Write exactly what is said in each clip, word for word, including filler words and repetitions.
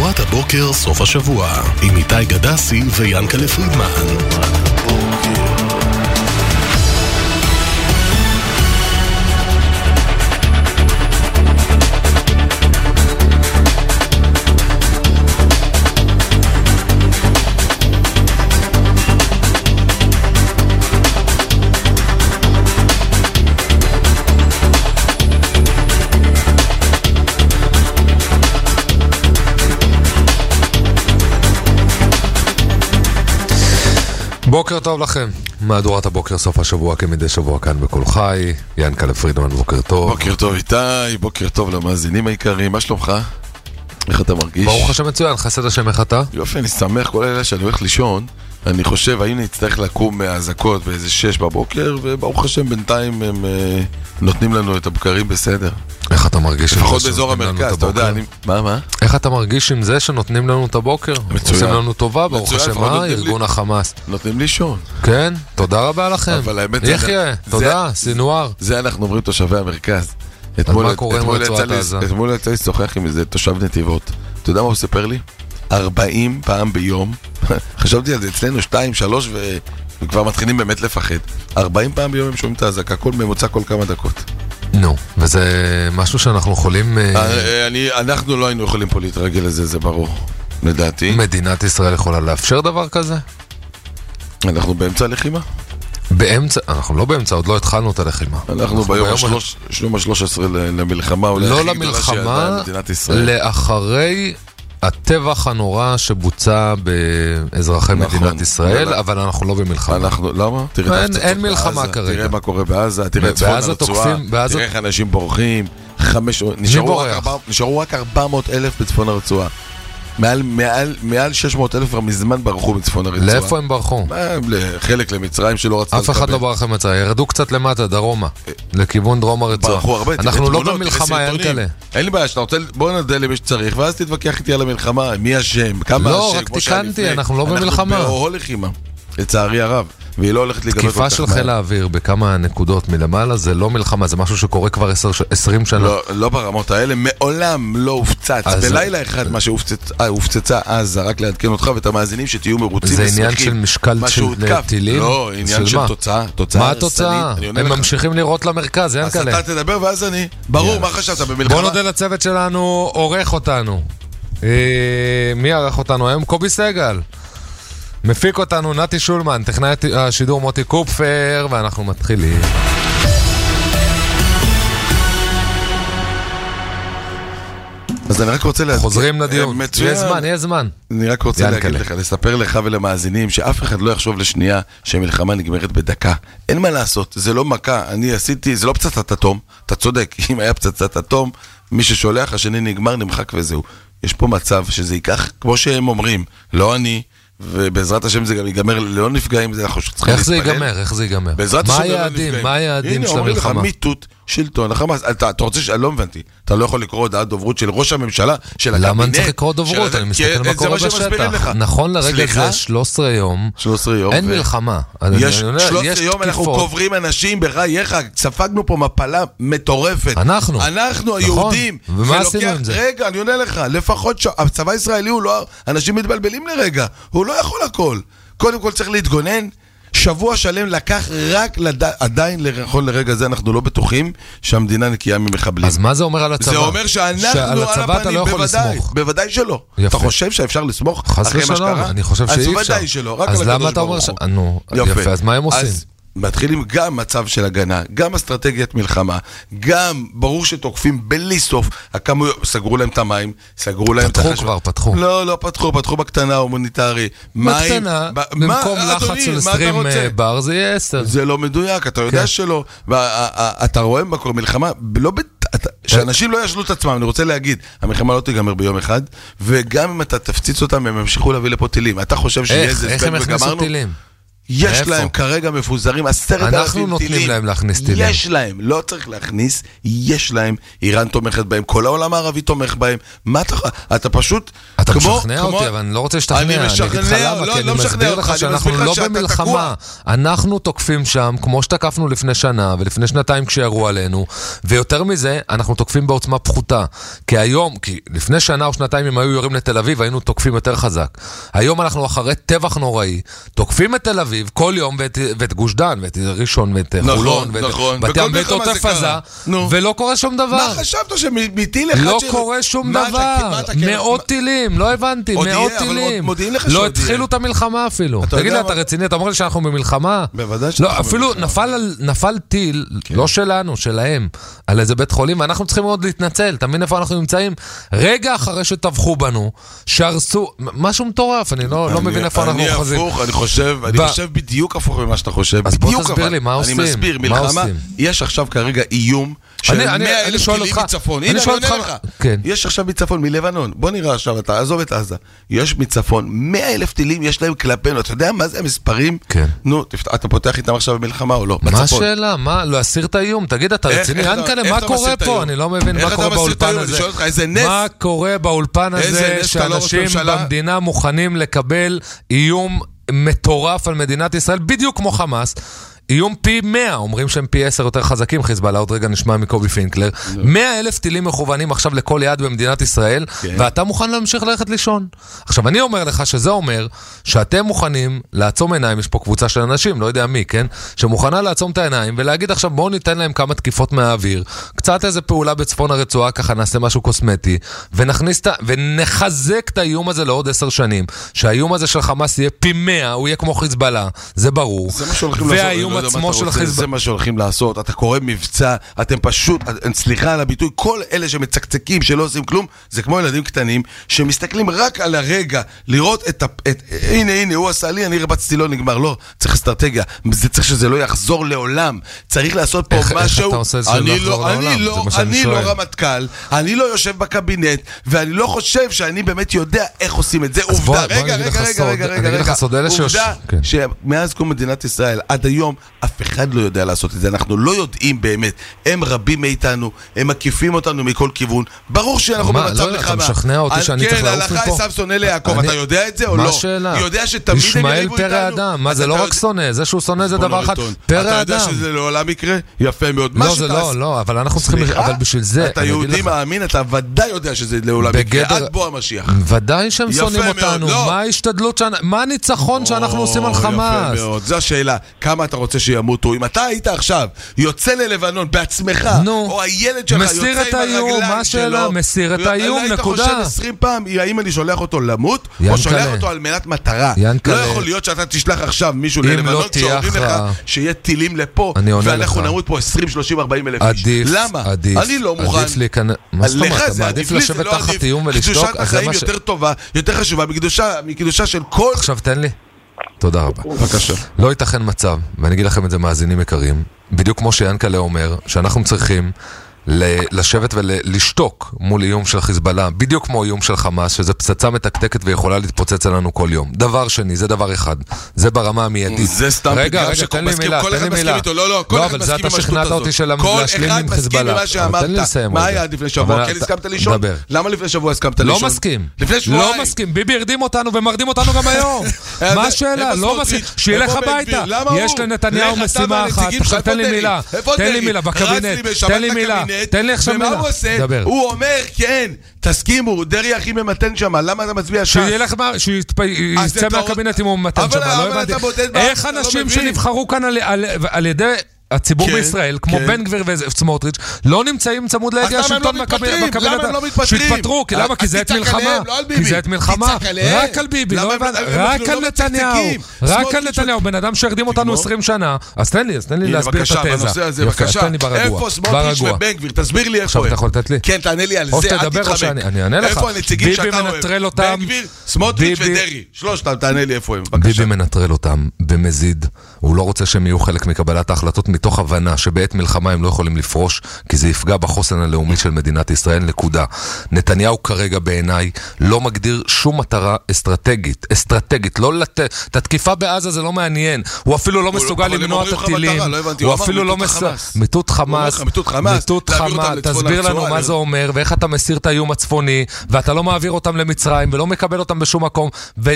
מהדורת הבוקר סוף השבוע עם איתי גדסי ויאנקלה פרידמן. בוקר טוב לכם, מהדורת הבוקר סוף השבוע כמדי שבוע כאן בכל חי. יאנקלה פרידמן, בוקר טוב. בוקר טוב איתי, בוקר טוב למאזינים העיקריים, מה שלומך? איך אתה מרגיש? ברוך השם מצוין, חסד השם, איך אתה? יופי, אני שמח כל הלילה שאני הולך לישון. אני חושב, האם נצטרך לקום מהזקות באיזה שש בבוקר, וברוך השם בינתיים הם אה, נותנים לנו את הבקרים בסדר. איך אתה מרגיש? לפחות באזור המרכז, אתה יודע, אני... מה, מה? איך אתה מרגיש עם זה שנותנים לנו את הבוקר? מצוין. עושים לנו טובה, ברוך מצוין, השם, מה? לי... ארגון החמאס. נותנים לישון. כן, תודה רבה לכם. אבל האמת... יחיה, תודה, סינואר. זה אנחנו אומרים תושבי המרכז. אז מה קורה עם רצועת עזה? אתמול יצא לשוחח עם איזה תושב נתיבות. אתה יודע מה הוא ספר לי? ארבעים פעם ביום, חשבתי על זה אצלנו, שתיים, שלוש, וכבר מתחילים באמת לפחד. ארבעים פעם ביום הם שומעים את ההזקה, כל ממוצע כל כמה דקות. נו, וזה משהו שאנחנו יכולים... אנחנו לא היינו יכולים פה להתרגל לזה, זה ברור, לדעתי. מדינת ישראל יכולה לאפשר דבר כזה? אנחנו באמצע הלחימה? באמצע, אנחנו לא באמצע, עוד לא התחלנו את הלחימה. אנחנו ביום ה-שלוש עשרה למלחמה, לא למלחמה, לאחרי הטבח הנורא שבוצע באזרחי מדינת ישראל, אבל אנחנו לא במלחמה. למה? אין מלחמה כרגע. תראה מה קורה בעזה, תראה צפון הרצועה, תראה איך אנשים בורחים, נשארו רק ארבע מאות אלף בצפון הרצועה. מעל, מעל, מעל שש מאות אלף כבר מזמן ברחו מצפון הרצועה. לאיפה הם ברחו? חלק למצרים שלא רצתה לקבל. אף אחד לא ברח למצרים, ירדו קצת למטה, דרומה, לכיוון דרום הרצועה. ברחו הרבה. אנחנו לא במלחמה, אין כאלה. אין לי בעיה, שאתה רוצה, בוא נדע למי שצריך, ואז תתווכח איתי על המלחמה, מי אשם, כמה לא, רק תיקנתי, אנחנו לא במלחמה. אנחנו באוהל לחימה, לצערי הרב. והיא לא הולכת להיגמר תקיפה של חיל האוויר בכמה נקודות מלמעלה זה לא מלחמה, זה משהו שקורה כבר עשרים שנה. לא, לא ברמות האלה, מעולם לא הופצץ. בלילה אחד מה שהופצצה אז, רק לעדכן אותך ואת המאזינים שתהיו מרוצים ושמחים. זה עניין של משקל של טילים? לא, עניין של תוצאה. מה התוצאה? הם ממשיכים לראות למרכז, אין כאלה. אז אתה תדבר ואז אני, ברור, מה חשבת במלחמה? בוא נודה לצוות שלנו, עורך אותנו. מי ערך אותנו היום? קובי סגל. מפיק אותנו נתי שולמן, טכנאי השידור מוטי קופפר, ואנחנו מתחילים. אז אני רק רוצה להזכיר... חוזרים לדיון. יהיה זמן, יהיה זמן. אני רק רוצה להגיד לך, לספר לך ולמאזינים, שאף אחד לא יחשוב לשנייה שמלחמה נגמרת בדקה. אין מה לעשות, זה לא מכה. אני עשיתי, זה לא פצצת אטום. אתה צודק, אם היה פצצת אטום, מי ששולח, השני נגמר, נמחק וזהו. יש פה מצב שזה ייקח, כמו שהם אומרים, לא אני... ובעזרת השם זה גם ייגמר, לא נפגעים, זה אנחנו צריכים להתפלל. איך זה ייגמר? איך זה ייגמר? בעזרת השם לא נפגעים. מה היעדים של המלחמה? הנה, אומרים לך מיטוט שלטון, החמאס. אתה רוצה ש... לא הבנתי. אתה לא יכול לקרוא הודעת דוברות של ראש הממשלה, של הקבינט. למה אני צריך לקרוא דוברות? אני מסתכל מה קורה בשטח. נכון לרגע זה שלושה עשר יום. שלושה עשר יום. אין מלחמה. יש שלושה עשר יום אנחנו קוברים אנשים בחייך. ספגנו פה מפלה מטורפת. אנחנו. אנחנו היהודים. ומה עשינו עם זה? רגע, אני עונה לך. לפחות הצבא הישראלי הוא לא... אנשים מתבלבלים לרגע. הוא לא יכול הכל. קודם כל צריך להתגונן. שבוע שלם לקח רק לד... עדיין לרחון לרגע זה אנחנו לא בטוחים שהמדינה נקייה ממחבלים. אז מה זה אומר על הצבא? זה אומר שאנחנו על הפנים, לא בוודאי, בוודאי שלא. יפה. אתה חושב שאפשר לסמוך אחרי מה שקרה? אני חושב שאי אפשר. אז ודאי שלא, רק אז על למה אתה אומר ש... נו, יפה. יפה, אז מה הם עושים? אז... מתחילים גם מצב של הגנה, גם אסטרטגיית מלחמה, גם ברור שתוקפים בלי סוף, הכמו, סגרו להם את המים, סגרו להם את החשמל. פתחו כבר, פתחו. לא, לא פתחו, פתחו בקטנה הומניטרי. בקטנה, במקום לחץ של עשרים בר, זה יהיה עשר. זה לא מדויק, אתה יודע שלא. ואתה רואה מקור מלחמה, לא בת... שאנשים לא ישלו את עצמם, אני רוצה להגיד, המלחמה לא תיגמר ביום אחד, וגם אם אתה תפציץ אותם, הם ימשיכו להביא לפה טילים. אתה חושב שיהיה איזה איך הם הכניסו טילים? יש להם כרגע מפוזרים עשרת אלפים טילים. אנחנו נותנים להם להכניס טילים. יש להם, לא צריך להכניס, יש להם. איראן תומכת בהם, כל העולם הערבי תומך בהם. מה אתה, אתה פשוט... אתה משכנע אותי, אבל אני לא רוצה שתכנע. אני משכנע, כי אני מסביר לך שאנחנו לא במלחמה. אנחנו תוקפים שם, כמו שתקפנו לפני שנה, ולפני שנתיים כשירו עלינו, ויותר מזה, אנחנו תוקפים בעוצמה פחותה. כי היום, כי לפני שנה או שנתיים אם היו יורים לתל אביב, היינו תוקפים יותר חזק. היום אנחנו אחרי טבח נוראי, תוקפים את תל אביב כל יום, ואת, ואת גוש דן, ואת ראשון, ואת חולון, ואת בתים בית עוטף עזה, ולא קורה שום דבר. מה חשבת שמטיל אחד לא קורה שום דבר. מאות טילים, לא הבנתי, מאות טילים. לא התחילו את המלחמה אפילו. תגיד לי, אתה רציני, אתה אומר לי שאנחנו במלחמה? בוודאי שאנחנו במלחמה. אפילו נפל טיל, לא שלנו, שלהם, על איזה בית חולים, ואנחנו צריכים מאוד להתנצל. תמיד איפה אנחנו נמצאים? רגע אחרי שטבחו בנו, שהרסו, משהו מטורף, אני לא מבין איפה אנחנו חוזרים. אני הפוך, אני חושב, אני חושב בדיוק הפוך ממה שאתה חושב. אז בוא תסביר לי, מה עושים? אני מסביר, מלחמה, יש עכשיו כרגע איום של מאה אלף טילים מצפון. הנה, אני עונה לך. יש עכשיו מצפון, מלבנון. בוא נראה עכשיו, אתה עזוב את עזה. יש מצפון, מאה אלף טילים יש להם כלפינו. אתה יודע מה זה המספרים? כן. נו, אתה פותח איתם עכשיו במלחמה או לא? מה השאלה? מה? להסיר את האיום? תגיד, אתה רציני? ינקלה, מה קורה פה? אני לא מבין מה קורה באולפן הזה. מה קורה באולפן הזה שאנשים במדינה מוכנים לקבל איום מטורף על מדינת ישראל, בדיוק כמו חמאס, איום פי מאה, אומרים שהם פי עשר יותר חזקים, חיזבאללה, עוד רגע נשמע מקובי פינקלר, מאה אלף טילים מכוונים עכשיו לכל יד במדינת ישראל, ואתה מוכן להמשיך ללכת לישון. עכשיו, אני אומר לך שזה אומר שאתם מוכנים לעצום עיניים, יש פה קבוצה של אנשים, לא יודע מי, כן? שמוכנה לעצום את העיניים ולהגיד עכשיו, בואו ניתן להם כמה תקיפות מהאוויר, קצת איזה פעולה בצפון הרצועה, ככה נעשה משהו קוסמטי, ונכניס, ונחזק את האיום הזה לעוד עשר שנים, שהאיום הזה של חמאס יהיה פי מאה, הוא יהיה כמו חיזבאללה, זה ברור. והאיום עצמו של חיזבאללה. זה מה שהולכים לעשות, אתה קורא מבצע, אתם פשוט, סליחה על הביטוי, כל אלה שמצקצקים, שלא עושים כלום, זה כמו ילדים קטנים, שמסתכלים רק על הרגע, לראות את, את הנה, הנה, הוא עשה לי, אני רבצתי לו, נגמר, לא, צריך אסטרטגיה, זה צריך שזה לא יחזור לעולם, צריך לעשות פה איך, משהו, איך אתה עושה את זה לא יחזור לעולם? אני לא, אני לא רמטכ"ל, אני לא יושב בקבינט, ואני לא חושב שאני באמת יודע איך עושים את זה, עובדה, רגע, רגע, רגע, רגע, רגע, עובדה, שמאז קום מדינת ישראל, עד היום, אף אחד לא יודע לעשות את זה, אנחנו לא יודעים באמת, הם רבים מאיתנו, הם מקיפים אותנו מכל כיוון, ברור שאנחנו במצב מלחמה. אתה משכנע אותי שאני צריך לעוף מפה? כן, הלכה עשיו שונא ליעקב, אתה יודע את זה או לא? מה השאלה? יודע שתמיד הם יריבו איתנו? פרא אדם, מה זה לא רק שונא, זה שהוא שונא זה דבר אחד, פרא אדם. אתה יודע שזה לעולם יקרה? יפה מאוד. לא, זה לא, לא, אבל אנחנו צריכים, אבל בשביל זה, אתה יהודי מאמין, אתה ודאי יודע שזה לעולם יקרה, עד בוא המשיח. ודאי שהם שונאים אותנו, מה ההשתדלות, מה הניצחון שאנחנו עושים על חמאס? זו השאלה, כמה אתה רוצה שימותו? אם אתה היית עכשיו יוצא ללבנון בעצמך, או הילד שלך יוצא עם הרגליים שלו, מסיר את האיום, נקודה. היית חושב עשרים פעם, האם אני שולח אותו למות, או שולח אותו על מנת מטרה. לא יכול להיות שאתה תשלח עכשיו מישהו ללבנון, שאומרים לך שיהיה טילים לפה, ואנחנו נמות פה עשרים, שלושים, ארבעים אלף איש. למה? אני לא מוכן. לך זה עדיף לי, זה לא עדיף. קדושת החיים יותר טובה, יותר חשובה, מקדושה של כל... עכשיו תן לי. תודה רבה. בבקשה. לא ייתכן מצב, ואני אגיד לכם את זה מאזינים יקרים, בדיוק כמו שיאנקלה אומר, שאנחנו צריכים לשבת ולשתוק מול איום של חיזבאללה, בדיוק כמו איום של חמאס, שזה פצצה מתקתקת ויכולה להתפוצץ עלינו כל יום. דבר שני, זה דבר אחד. זה ברמה המיידית. זה סתם רגע, רגע, תן לי מילה, תן לי מילה. לא, לא, כל אחד מסכים עם השטות הזאת. כל אחד מסכים עם מה שאמרת. מה היה עד לפני שבוע? כן הסכמת לישון? למה לפני שבוע הסכמת לישון? לא מסכים. לפני שבועיים. לא מסכים. ביבי הרדים אותנו ומרדים אותנו גם היום. מה השאלה? לא מסכים. שילך הביתה. יש לנתניהו משימה אחת. עכשיו תן לי מילה. תן לי מילה בקבינט. תן לי מילה. תן לי עכשיו מילה. הוא אומר, כן, תסכימו, דרי הכי ממתן שם, למה אתה מצביע ש"ס? שהוא יצא מהקבינט אם הוא ממתן שם, לא הבנתי. איך אנשים שנבחרו כאן על ידי הציבור בישראל, כמו בן גביר וסמוטריץ', לא נמצאים צמוד להגיע השלטון בקבינט, שהתפטרו, כי למה? כי זה את מלחמה, כי זה את מלחמה, רק על ביבי, רק על נתניהו, רק על נתניהו, בן אדם שהרדים אותנו עשרים שנה, אז תן לי, אז תן לי להסביר את התזה. בבקשה, איפה סמוטריץ' ובן גביר, תסביר לי איפה הם. עכשיו אתה יכול לתת לי? כן, תענה לי על זה, אל תתחמק. אני אענה לך. איפה הנציגים שאתה אוהב? בן גביר, סמוטריץ' ודרי, שלושתם, תענה לי איפה הם. ביבי מנטרל אותם במזיד, הוא לא רוצה שהם יהיו חלק מקבלת ההחלטות מתוך הבנה שבעת מלחמה הם לא יכולים לפרוש, כי זה יפגע בחוסן הלאומי של מדינת ישראל, נקודה. נתניהו כרגע בעיניי לא מגדיר שום מטרה אסטרטגית, אסטרטגית, לא לת... את התקיפה בעזה זה לא מעניין, הוא אפילו לא מסוגל למנוע את הטילים, הוא אפילו לא מסוגל, מיטוט חמאס, מיטוט חמאס, תסביר לנו מה זה אומר, ואיך אתה מסיר את האיום הצפוני, ואתה לא מעביר אותם למצרים, ולא מקבל אותם בשום מקום,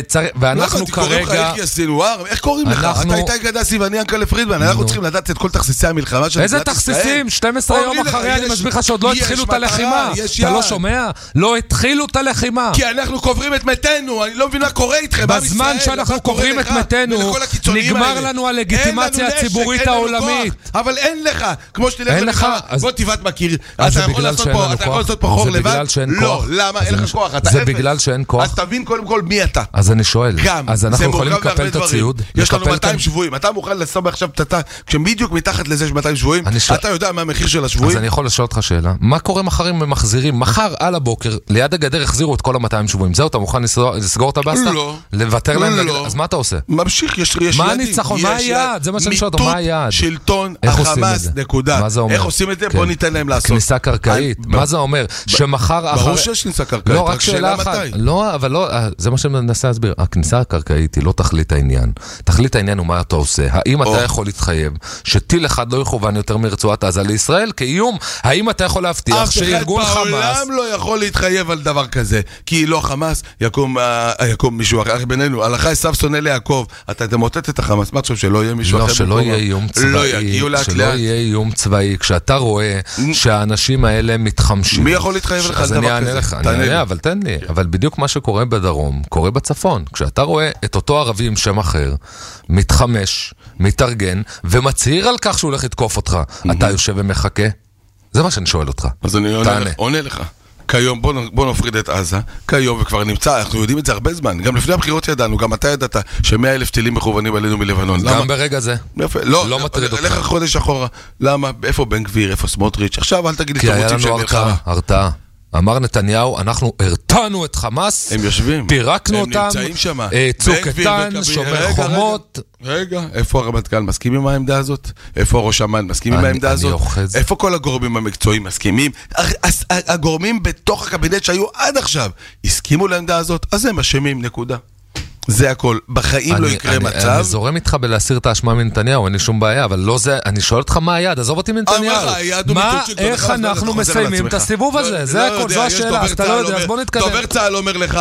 ואנחנו כרגע... איך קוראים לך? אתה איתי גדסי ואני ינקלה פרידמן, אנחנו צריכים לדעת את כל תכסיסי המלחמה של איזה תכסיסים? שתים עשרה יום אחרי אני מסביר לך שעוד לא התחילו את הלחימה. אתה לא שומע? לא התחילו את הלחימה. כי אנחנו קוברים את מתנו, אני לא מבין מה קורה איתכם. בזמן שאנחנו קוברים את מתנו, נגמר לנו הלגיטימציה הציבורית העולמית. אבל אין לך, כמו שתלך למלחמה, בוא תיבת מכיר. אתה יכול לעשות פה חור לבד? לא, למה? אין לך כוח. זה בגלל שאין כוח. אז תבין קודם כל מי אתה. אז אני שואל. אז אנחנו יכולים לקפל את הציוד. יש לנו מאתיים שבועים. אתה מוכן לשים עכשיו פתתה, כשבדיוק מתחת לזה יש מאתיים שבועים, אתה יודע מה המחיר של השבועים? אז אני יכול לשאול אותך שאלה. מה קורה מחר אם הם מחזירים? מחר על הבוקר, ליד הגדר החזירו את כל ה-מאתיים שבועים. זהו, אתה מוכן לסגור את הבאסטה? לא. לוותר להם? אז מה אתה עושה? ממשיך, יש יעדים. מה הניצחון? מה היעד? זה מה שאני שואל אותו, מה היעד? מיטוט שלטון החמאס, נקודה. מה זה אומר? איך עושים את זה? בוא ניתן להם לעשות. כניסה קרקעית. מה זה אומר? שמחר ברור שיש כניסה קרקעית. לא, רק שאלה אחת. לא, אבל לא, זה מה שאני מנסה להסביר. הכניסה הקרקעית היא לא תכלית העניין. תכלית העניין הוא מה אתה עושה. האם אתה יכול להתחייב שטיל אחד לא יכוון יותר מרצועת עזה לישראל כאיום? האם אתה יכול להבטיח שארגון חמאס... אף אחד בעולם לא יכול להתחייב על דבר כזה. כי לא חמאס, יקום, יקום מישהו אחר בינינו. הלכה עשיו שונא ליעקב. אתה תמוטט את החמאס. מה חושב שלא יהיה מישהו אחר? לא, שלא יהיה איום צבאי. שלא יהיה איום צבאי. כשאתה רואה שהאנשים האלה מתחמשים. מי יכול להתחייב לך על דבר כזה? אני אענה, אבל תן לי. אבל בדיוק מה שקורה בדרום, קורה בצפון. כשאתה רואה את אותו ערבי עם שם אחר, מתחמש, מתארגן, ומצהיר על כך שהוא הולך לתקוף אותך, אתה יושב ומחכה? זה מה שאני שואל אותך. אז אני עונה לך. כיום, בוא נפריד את עזה, כיום וכבר נמצא, אנחנו יודעים את זה הרבה זמן, גם לפני הבחירות ידענו, גם אתה ידעת שמאה אלף טילים מכוונים עלינו מלבנון. גם ברגע זה? לא מטריד אותך. לך חודש אחורה, למה? איפה בן גביר, איפה סמוטריץ'? עכשיו אל תגיד לי שאתם רוצים שהם מלחמה. הרתעה. אמר נתניהו, אנחנו הרתענו את חמאס, הם יושבים, פירקנו אותם, הם נמצאים שם, צוק איתן, שומר חומות. רגע, איפה הרמטכ"ל מסכים עם העמדה הזאת? איפה ראש אמ"ן מסכים עם העמדה הזאת? איפה כל הגורמים המקצועיים מסכימים? הגורמים בתוך הקבינט שהיו עד עכשיו הסכימו לעמדה הזאת, אז הם אשמים, נקודה. זה הכל. בחיים לא יקרה מצב. אני זורם איתך בלהסיר את האשמה מנתניהו, אין לי שום בעיה, אבל לא זה, אני שואל אותך מה היעד, עזוב אותי מנתניהו. מה, איך אנחנו מסיימים את הסיבוב הזה? זה הכל, זו השאלה, אז אתה לא יודע, אז בוא נתקדם. דובר צה"ל אומר לך,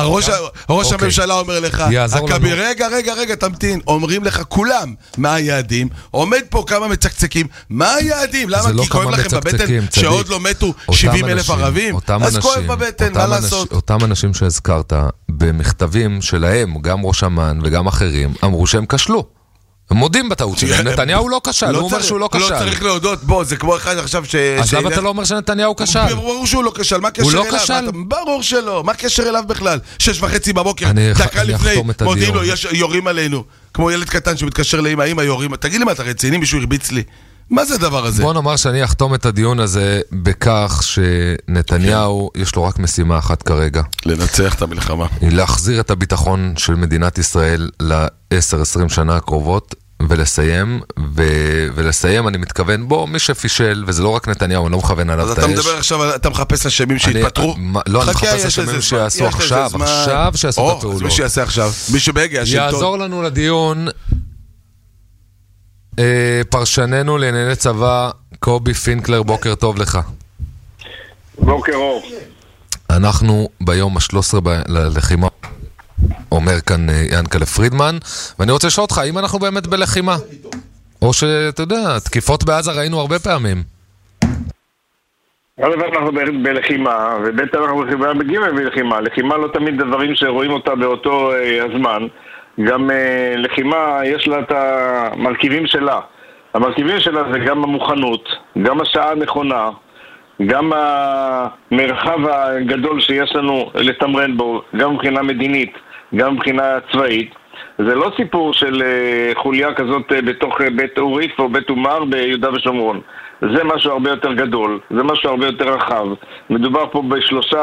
ראש הממשלה אומר לך, רגע, רגע, רגע, תמתין, אומרים לך כולם מה היעדים, עומד פה כמה מצקצקים, מה היעדים? למה? כי כואב לכם בבטן שעוד לא מתו שבעים אלף ערבים? אז כואב בבטן, מה לעשות? אותם אנשים שהזכרת במכתבים שלהם, גם ראש אמ"ן וגם אחרים, אמרו שהם כשלו. הם מודים בטעות שלהם. נתניהו לא כשל, הוא אומר שהוא לא כשל. לא צריך להודות, בוא, זה כמו אחד עכשיו ש... אז למה אתה לא אומר שנתניהו כשל? ברור שהוא לא כשל, מה קשר אליו? ברור שלא, מה קשר אליו בכלל? שש וחצי בבוקר, דקה לפני, מודיעים לו, יורים עלינו. כמו ילד קטן שמתקשר לאמא, אמא יורים. תגיד לי מה, אתה רציני? מישהו הרביץ לי. מה זה הדבר הזה? בוא נאמר שאני אחתום את הדיון הזה בכך שנתניהו יש לו רק משימה אחת כרגע. לנצח את המלחמה. להחזיר את הביטחון של מדינת ישראל ל-עשר עשרים שנה הקרובות ולסיים, ו- ולסיים אני מתכוון בו מי שפישל, וזה לא רק נתניהו, אני לא מכוון עליו את האש. אז אתה מדבר עכשיו, אתה מחפש אשמים שהתפטרו? לא, אני מחפש אשמים שיעשו עכשיו, עכשיו שיעשו את הפעולות. מי שיעשה עכשיו, מי שבהגה השלטון. יעזור לנו לדיון פרשננו לענייני צבא, קובי פינקלר, בוקר טוב לך. בוקר אור. אנחנו ביום ה-שלוש עשרה ללחימה, אומר כאן ינקלה פרידמן, ואני רוצה לשאול אותך, האם אנחנו באמת בלחימה? או שאתה יודע, תקיפות בעזה ראינו הרבה פעמים. אנחנו בלחימה, ובית אנחנו מגיעים בלחימה. לחימה לא תמיד דברים שרואים אותה באותו הזמן. גם uh, לחימה יש לה את המרכיבים שלה. המרכיבים שלה זה גם המוכנות, גם השעה הנכונה, גם המרחב הגדול שיש לנו לתמרן בו, גם מבחינה מדינית, גם מבחינה צבאית. זה לא סיפור של uh, חוליה כזאת uh, בתוך uh, בית אוריף או בית אומר ביהודה ושומרון. זה משהו הרבה יותר גדול, זה משהו הרבה יותר רחב. מדובר פה בשלושה...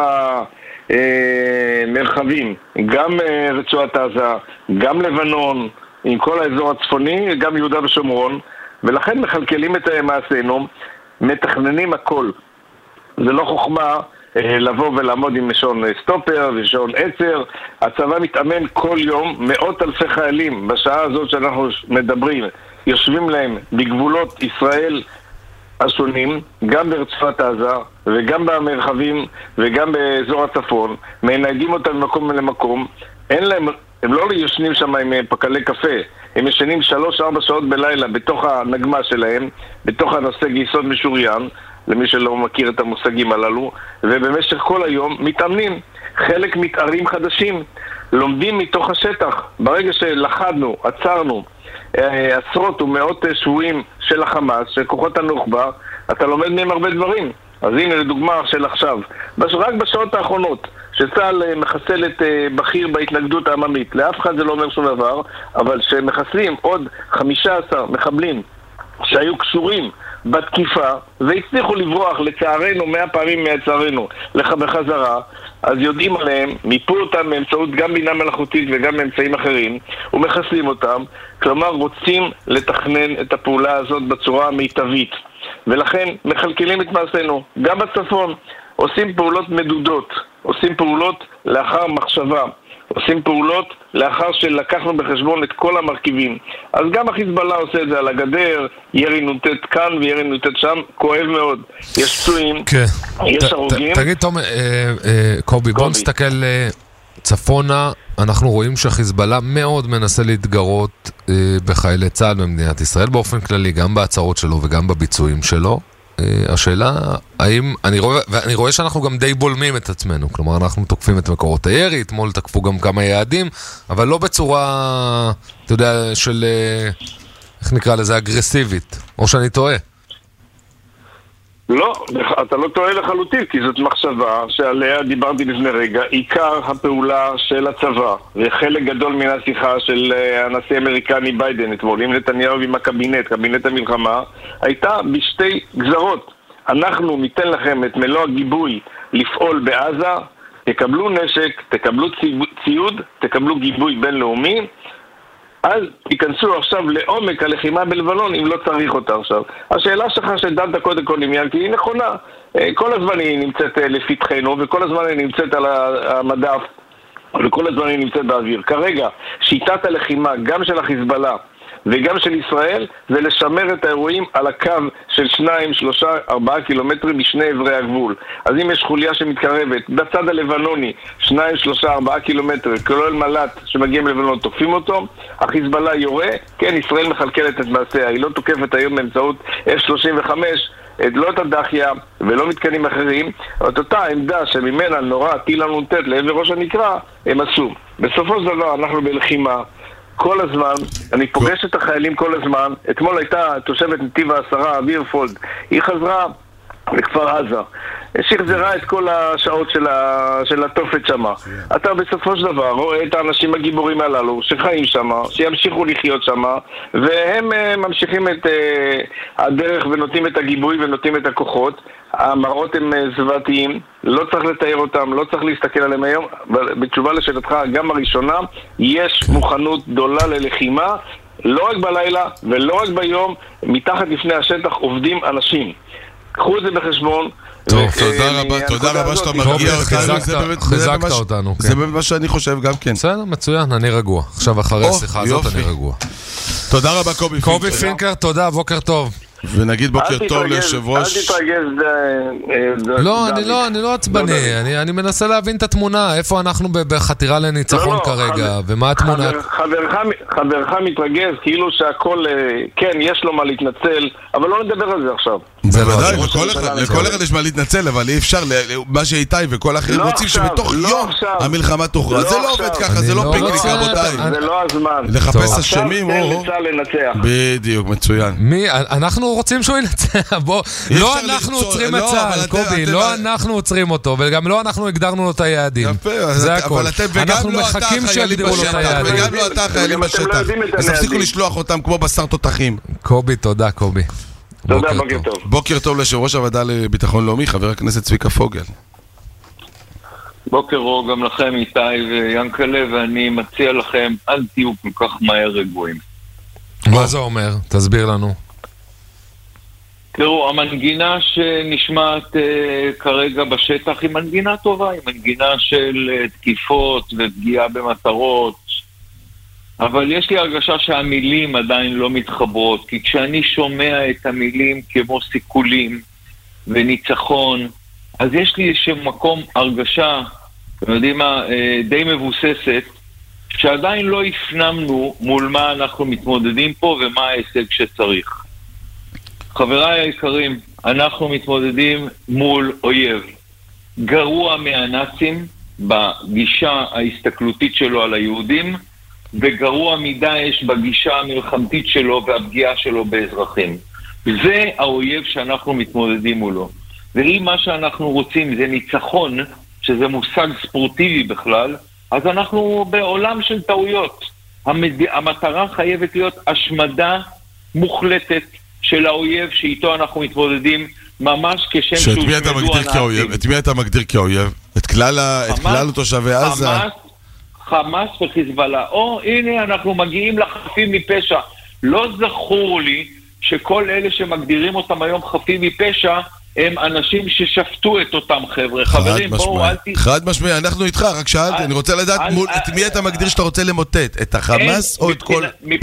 מרחבים, גם רצועת עזה, גם לבנון, עם כל האזור הצפוני, גם יהודה ושומרון, ולכן מחלקלים את מעשינו, מתכננים הכל. זה לא חוכמה לבוא ולעמוד עם שעון סטופר ושעון עצר. הצבא מתאמן כל יום, מאות אלפי חיילים בשעה הזאת שאנחנו מדברים, יושבים להם בגבולות ישראל השונים, גם ברצועת עזה וגם במרחבים וגם באזור הצפון, מנהגים אותם ממקום למקום. אין להם, הם לא ישנים שם עם פקלי קפה, הם ישנים שלוש ארבע שעות בלילה בתוך הנגמה שלהם, בתוך הנושא גיסות משוריין, למי שלא מכיר את המושגים הללו, ובמשך כל היום מתאמנים. חלק מתארים חדשים, לומדים מתוך השטח. ברגע שלחדנו, עצרנו עשרות ומאות שבויים של החמאס, של כוחות הנוח'בה, אתה לומד מהם הרבה דברים. אז הנה לדוגמה של עכשיו, רק בשעות האחרונות שצה"ל מחסל את בכיר בהתנגדות העממית, לאף אחד זה לא אומר שום דבר, אבל שמחסלים עוד חמישה עשר מחבלים שהיו קשורים בתקיפה והצליחו לברוח לצערנו מאה פעמים מהצערנו בחזרה, אז יודעים עליהם, מיפו אותם באמצעות גם בינה מלאכותית וגם באמצעים אחרים ומחסלים אותם. כלומר רוצים לתכנן את הפעולה הזאת בצורה המיטבית, ולכן מחלקלים את מעשינו. גם בצפון עושים פעולות מדודות, עושים פעולות לאחר מחשבה, עושים פעולות לאחר שלקחנו בחשבון את כל המרכיבים. אז גם החיזבאללה עושה את זה על הגדר, ירי נוטט כאן וירי נוטט שם, כואב מאוד. יש פצועים, יש הרוגים. תגיד תום, קובי, בוא נסתכל צפונה. אנחנו רואים שהחיזבאללה מאוד מנסה להתגרות בחיילי צה"ל במדינת ישראל באופן כללי, גם בהצהרות שלו וגם בביצועים שלו. השאלה, האם, אני רואה, ואני רואה שאנחנו גם די בולמים את עצמנו, כלומר אנחנו תוקפים את מקורות הירי, אתמול תקפו גם כמה יעדים, אבל לא בצורה, אתה יודע, של, איך נקרא לזה, אגרסיבית, או שאני טועה? לא, אתה לא טועה לחלוטין, כי זאת מחשבה שעליה דיברתי לפני רגע. עיקר הפעולה של הצבא, וחלק גדול מן השיחה של הנשיא האמריקני ביידן אתמול עם נתניהו ועם הקבינט, קבינט המלחמה, הייתה בשתי גזרות. אנחנו ניתן לכם את מלוא הגיבוי לפעול בעזה, תקבלו נשק, תקבלו ציוד, תקבלו גיבוי בינלאומי, אז תיכנסו עכשיו לעומק הלחימה בלבנון אם לא צריך אותה עכשיו. השאלה שלך שדנת קודם כל עם ינקי היא נכונה. כל הזמן היא נמצאת לפתחנו וכל הזמן היא נמצאת על המדף וכל הזמן היא נמצאת באוויר. כרגע שיטת הלחימה גם של החיזבאללה וגם של ישראל זה לשמר את האירועים על הקו של שניים, שלושה, ארבעה קילומטרים משני עברי הגבול. אז אם יש חוליה שמתקרבת בצד הלבנוני שניים, שלושה, ארבעה קילומטרים, כולל מלט שמגיעים ללבנון, תוקפים אותו, החיזבאללה יורה, כן, ישראל מחלקלת את מעשיה, היא לא תוקפת היום באמצעות אף שלושים וחמש, לא את הדחיה ולא מתקנים אחרים, את אותה העמדה שממנה נורא טיל הנ"ט לעבר ראש הנקרא, הם עשו. בסופו של דבר אנחנו בלחימה כל הזמן, אני פוגש את החיילים כל הזמן. אתמול הייתה תושבת נתיב העשרה, אביר פולד, היא חזרה לכפר עזה, שחזרה את כל השעות של, ה... של התופת שמה. אתה בסופו של דבר רואה את האנשים הגיבורים הללו שחיים שמה, שימשיכו לחיות שמה, והם uh, ממשיכים את uh, הדרך ונותנים את הגיבוי ונותנים את הכוחות. המראות הם זוועתיים, לא צריך לתאר אותם, לא צריך להסתכל עליהם היום. בתשובה לשאלתך, גם הראשונה, יש מוכנות גדולה ללחימה, לא רק בלילה ולא רק ביום, מתחת לפני השטח עובדים אנשים. קחו את זה בחשבון. טוב, תודה רבה, תודה רבה שאתה מרגיע אותנו, חיזקת אותנו. זה באמת מה שאני חושב גם כן. בסדר, מצוין, אני רגוע. עכשיו אחרי השיחה הזאת אני רגוע. תודה רבה קובי פינקר. קובי פינקר, תודה, בוקר טוב. ונגיד בוקר טוב ליושב ראש. אל תתרגז. לא, אני לא, אני לא עצבני, אני מנסה להבין את התמונה, איפה אנחנו בחתירה לניצחון כרגע, ומה התמונה. חברך מתרגז, כאילו שהכל, כן, יש לו מה להתנצל, אבל לא נדבר על זה עכשיו. בוודאי, לכל אחד יש מה להתנצל, אבל אי אפשר, מה שאיתי וכל אחרים רוצים שבתוך יום המלחמה תוכרע. זה לא עובד ככה, זה לא פיקניק, רבותיי. זה לא הזמן. לחפש אשמים, או... בדיוק, מצוין. מי, אנחנו רוצים שהוא ינצח, בוא, לא אנחנו עוצרים את צה"ל, קובי, לא אנחנו עוצרים אותו, וגם לא אנחנו הגדרנו לו את היעדים. זה הכל. אנחנו מחכים שיגדירו לו את היעדים. וגם לא אתה החיילים בשטח. אז תפסיקו לשלוח אותם כמו בשר תותחים. קובי, תודה, קובי. תודה, בוקר טוב. בוקר טוב ליושב ראש הוועדה לביטחון לאומי, חבר הכנסת צביקה פוגל. בוקר אור גם לכם איתי ויאנקלה, ואני מציע לכם, אל תהיו כל כך מהר רגועים. מה זה אומר? תסביר לנו. תראו, המנגינה שנשמעת אה, כרגע בשטח היא מנגינה טובה, היא מנגינה של אה, תקיפות ופגיעה במטרות, אבל יש לי הרגשה שהמילים עדיין לא מתחברות, כי כשאני שומע את המילים כמו סיכולים וניצחון, אז יש לי איזשהו מקום הרגשה, אתם יודעים מה, אה, די מבוססת, שעדיין לא הפנמנו מול מה אנחנו מתמודדים פה ומה ההישג שצריך. חבריי היקרים, אנחנו מתמודדים מול אויב גרוע מהנאצים בגישה ההסתכלותית שלו על היהודים, וגרוע מדאעש בגישה המלחמתית שלו והפגיעה שלו באזרחים. זה האויב שאנחנו מתמודדים מולו. ואם מה שאנחנו רוצים זה ניצחון, שזה מושג ספורטיבי בכלל, אז אנחנו בעולם של טעויות. המד... המטרה חייבת להיות השמדה מוחלטת של האויב שאיתו אנחנו מתמודדים, ממש כשם שהוא שמדו הנאצים. את מי אתה מגדיר כאויב? את כלל, ה... את כלל תושבי עזה? חמאס, חמאס וחיזבאללה. או הנה אנחנו מגיעים לחפים מפשע. לא זכור לי שכל אלה שמגדירים אותם היום חפים מפשע, הם אנשים ששפטו את אותם חבר'ה. חברים, בואו, אל ת... חד משמעי, אנחנו איתך, רק שאלתי, אני רוצה לדעת את מי אתה מגדיר שאתה רוצה למוטט, את החמאס או את כל...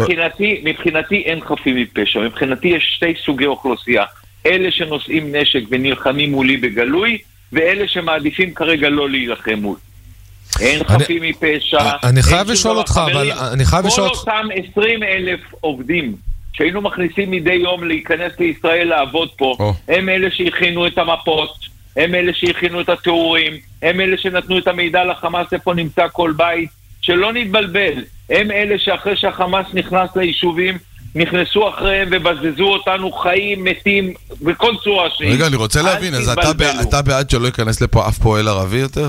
מבחינתי אין חפים מפשע, מבחינתי יש שתי סוגי אוכלוסייה, אלה שנושאים נשק ונלחמים מולי בגלוי, ואלה שמעדיפים כרגע לא להילחם מול. אין חפים מפשע. אני חייב לשאול אותך, אבל אני חייב לשאול אותך... כל אותם עשרים אלף עובדים, שהיינו מכניסים מדי יום להיכנס לישראל לעבוד פה, oh. הם אלה שהכינו את המפות, הם אלה שהכינו את התיאורים, הם אלה שנתנו את המידע לחמאס איפה נמצא כל בית, שלא נתבלבל, הם אלה שאחרי שהחמאס נכנס ליישובים, נכנסו אחריהם ובזזו אותנו חיים, מתים, בכל צורה שהיא. רגע, אני רוצה להבין, אז אתה, בע... אתה בעד שלא ייכנס לפה אף פועל ערבי יותר?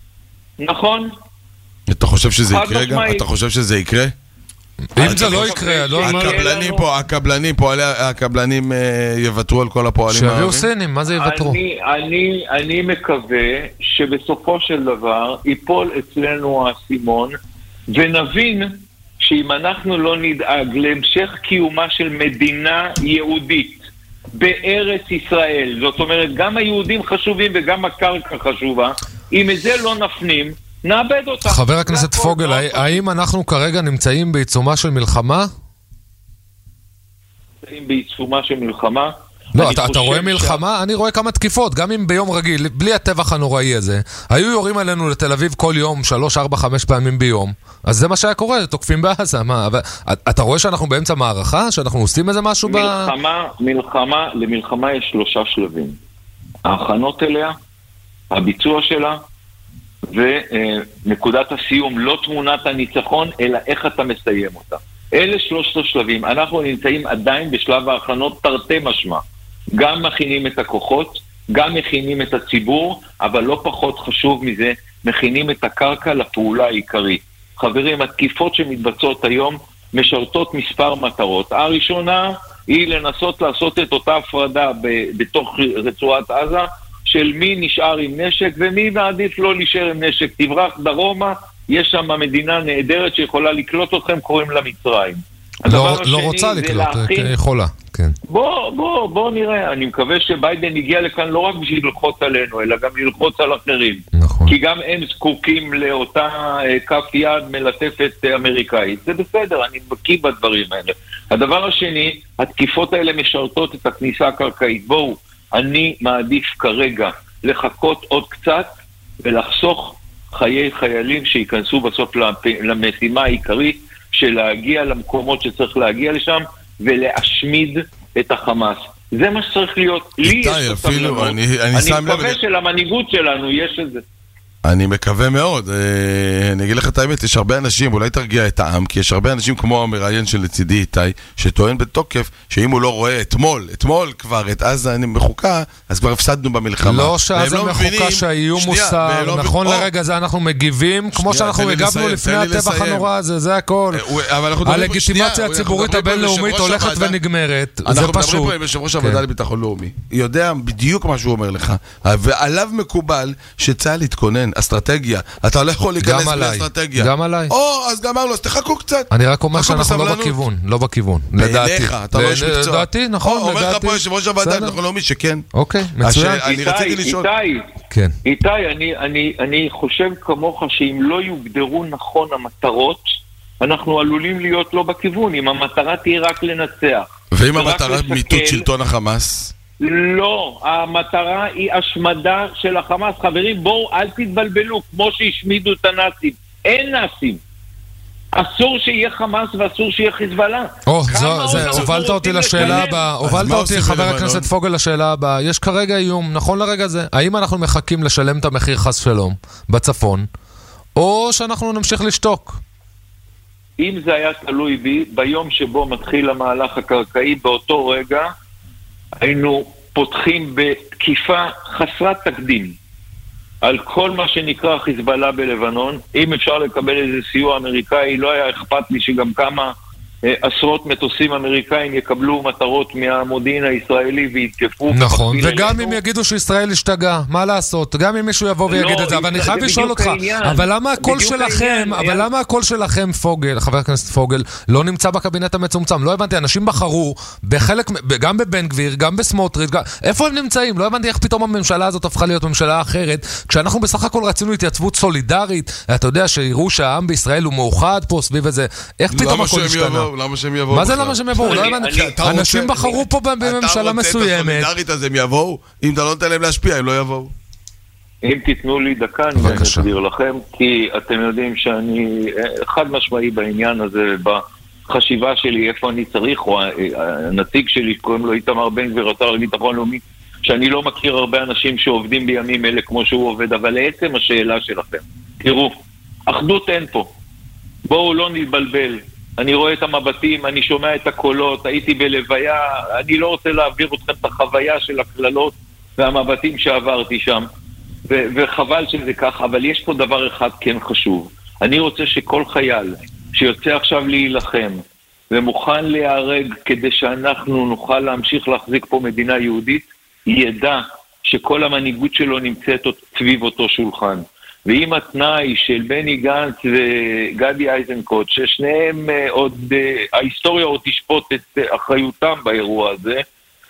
נכון. אתה חושב שזה יקרה גם? אתה חושב שזה יקרה? אם זה לא יקרה, הקבלנים פה, הקבלנים פה, הקבלנים יוותרו על כל הפועלים הערבים? שיביאו סינים, מה זה יוותרו? אני מקווה שבסופו של דבר ייפול אצלנו הסימון, ונבין שאם אנחנו לא נדאג להמשך קיומה של מדינה יהודית בארץ ישראל, זאת אומרת גם היהודים חשובים וגם הקרקע חשובה, אם את זה לא נפנים, נאבד אותה. חבר הכנסת פוגל, האם אנחנו כרגע נמצאים בעיצומה של מלחמה? נמצאים בעיצומה של מלחמה? לא, אתה, אתה רואה מלחמה? אני רואה כמה תקיפות, גם אם ביום רגיל, בלי הטבח הנוראי הזה, היו יורים עלינו לתל אביב כל יום, שלוש, ארבע, חמש פעמים ביום, אז זה מה שהיה קורה, תוקפים בעזה, מה? אבל, אתה רואה שאנחנו באמצע מערכה? שאנחנו עושים איזה משהו ב... מלחמה, מלחמה, למלחמה יש שלושה שלבים. ההכנות אליה, הביצוע שלה, ונקודת הסיום, לא תמונת הניצחון, אלא איך אתה מסיים אותה. אלה שלושת השלבים. אנחנו נמצאים עדיין בשלב ההכנות תרתי משמע. גם מכינים את הכוחות, גם מכינים את הציבור, אבל לא פחות חשוב מזה, מכינים את הקרקע לפעולה העיקרית. חברים, התקיפות שמתבצעות היום משרתות מספר מטרות. הראשונה היא לנסות לעשות את אותה הפרדה ב- בתוך רצועת עזה, של מי נשאר עם נשק ומי מעדיף לא להישאר עם נשק. תברח דרומה, יש שם מדינה נהדרת שיכולה לקלוט אתכם, קוראים לה מצרים. לא, לא רוצה לקלוט, להכין... יכולה, כן. בוא, בוא, בוא נראה, אני מקווה שביידן הגיע לכאן לא רק בשביל ללחוץ עלינו, אלא גם ללחוץ על אחרים. נכון. כי גם הם זקוקים לאותה כף יד מלטפת אמריקאית. זה בסדר, אני בקיא בדברים האלה. הדבר השני, התקיפות האלה משרתות את הכניסה הקרקעית. בואו, אני מעדיף כרגע לחכות עוד קצת ולחסוך חיי חיילים שיכנסו בסוף למשימה העיקרית של להגיע למקומות שצריך להגיע לשם ולהשמיד את החמאס. זה מה שצריך להיות. לי יש אפילו, אני, אני, אני מקווה שלמנהיגות שלנו יש את זה. אני מקווה מאוד. אני אגיד לך את האמת, יש הרבה אנשים, אולי תרגיע את העם, כי יש הרבה אנשים כמו המראיין של לצידי איתי, שטוען בתוקף שאם הוא לא רואה אתמול, אתמול כבר את עזה מחוקה, אז כבר הפסדנו במלחמה. לא שעזה מחוקה שהאיום מוסר, נכון לרגע זה אנחנו מגיבים, כמו שאנחנו הגבנו לפני הטבח הנורא הזה, זה הכל. הלגיטימציה הציבורית הבינלאומית הולכת ונגמרת, זה פשוט. אנחנו מדברים פה עם יושב ראש הוועדה לביטחון לאומי. יודע בדיוק מה שהוא אומר לך, ועליו מקובל שצה"ל יתכונן כן, אסטרטגיה. אתה לא יכול להיכנס באסטרטגיה. גם עליי. או, אז גם אמר לו, אז תחכו קצת. אני רק אומר שאנחנו לא בכיוון, לא בכיוון. לדעתי. אתה לא איש מקצוע. לדעתי, נכון, לדעתי. אומר לך פה יושב ראש הוועדה, אנחנו לא מי שכן. אוקיי, מצוין. אני רציתי לשאול. איתי, איתי, אני חושב כמוך שאם לא יוגדרו נכון המטרות, אנחנו עלולים להיות לא בכיוון, אם המטרה תהיה רק לנצח. ואם המטרה מיטוט שלטון החמאס? לא, המטרה היא השמדה של החמאס. חברים, בואו, אל תתבלבלו, כמו שהשמידו את הנאצים. אין נאצים. אסור שיהיה חמאס ואסור שיהיה חיזבאללה. או, זה, הובלת אותי לשאלה הבאה. הובלת אותי, חבר הכנסת פוגל, לשאלה הבאה. יש כרגע איום, נכון לרגע זה. האם אנחנו מחכים לשלם את המחיר חס שלום בצפון, או שאנחנו נמשיך לשתוק? אם זה היה תלוי בי, ביום שבו מתחיל המהלך הקרקעי, באותו רגע, היינו פותחים בתקיפה חסרת תקדים על כל מה שנקרא חיזבאללה בלבנון. אם אפשר לקבל איזה סיוע אמריקאי, לא היה אכפת לי שגם כמה אה, עשרות מטוסים אמריקאים יקבלו מטרות מהמודיעין הישראלי ויתקפו. נכון, וגם אם יגידו שישראל השתגע, מה לעשות? גם אם מישהו יבוא ויגיד לא, את זה, אבל אני חייב לשאול אותך, העניין. אבל למה הקול שלכם, העניין, אבל העניין. למה הקול שלכם, פוגל, חבר הכנסת פוגל, לא נמצא בקבינט המצומצם? לא הבנתי, אנשים בחרו בחלק, גם בבן גביר, גם בסמוטריץ', גם... איפה הם נמצאים? לא הבנתי איך פתאום הממשלה הזאת הפכה להיות ממשלה אחרת, כשאנחנו בסך הכל רצינו התייצבות סולידרית, אתה יודע שיראו שהעם בישראל הוא מאוחד פה סביב איזה, איך פתאום הכל השתנה? למה שהם יבואו? מה זה למה שהם יבואו? אנשים בחרו פה בממשלה מסוימת. אתה רוצה את הסולידרית אז הם יבואו? אם אתה לא נותן להם להשפיע, הם לא יבואו. אם תיתנו לי דקה, אני אסביר לכם, כי אתם יודעים שאני חד משמעי בעניין הזה, בחשיבה שלי, איפה אני צריך, או הנציג שלי, קוראים לו איתמר בן גביר, השר לביטחון לאומי, שאני לא מכיר הרבה אנשים שעובדים בימים אלה כמו שהוא עובד, אבל לעצם השאלה שלכם, תראו, אחדות אין פה. בואו לא נתבלבל. אני רואה את המבטים, אני שומע את הקולות, הייתי בלוויה, אני לא רוצה להעביר אתכם את החוויה של הכללות והמבטים שעברתי שם, ו- וחבל שזה ככה, אבל יש פה דבר אחד כן חשוב. אני רוצה שכל חייל שיוצא עכשיו להילחם ומוכן להיהרג כדי שאנחנו נוכל להמשיך להחזיק פה מדינה יהודית, ידע שכל המנהיגות שלו נמצאת סביב אותו שולחן. ואם התנאי של בני גנץ וגדי איזנקוט, ששניהם עוד, ההיסטוריה עוד תשפוט את אחריותם באירוע הזה,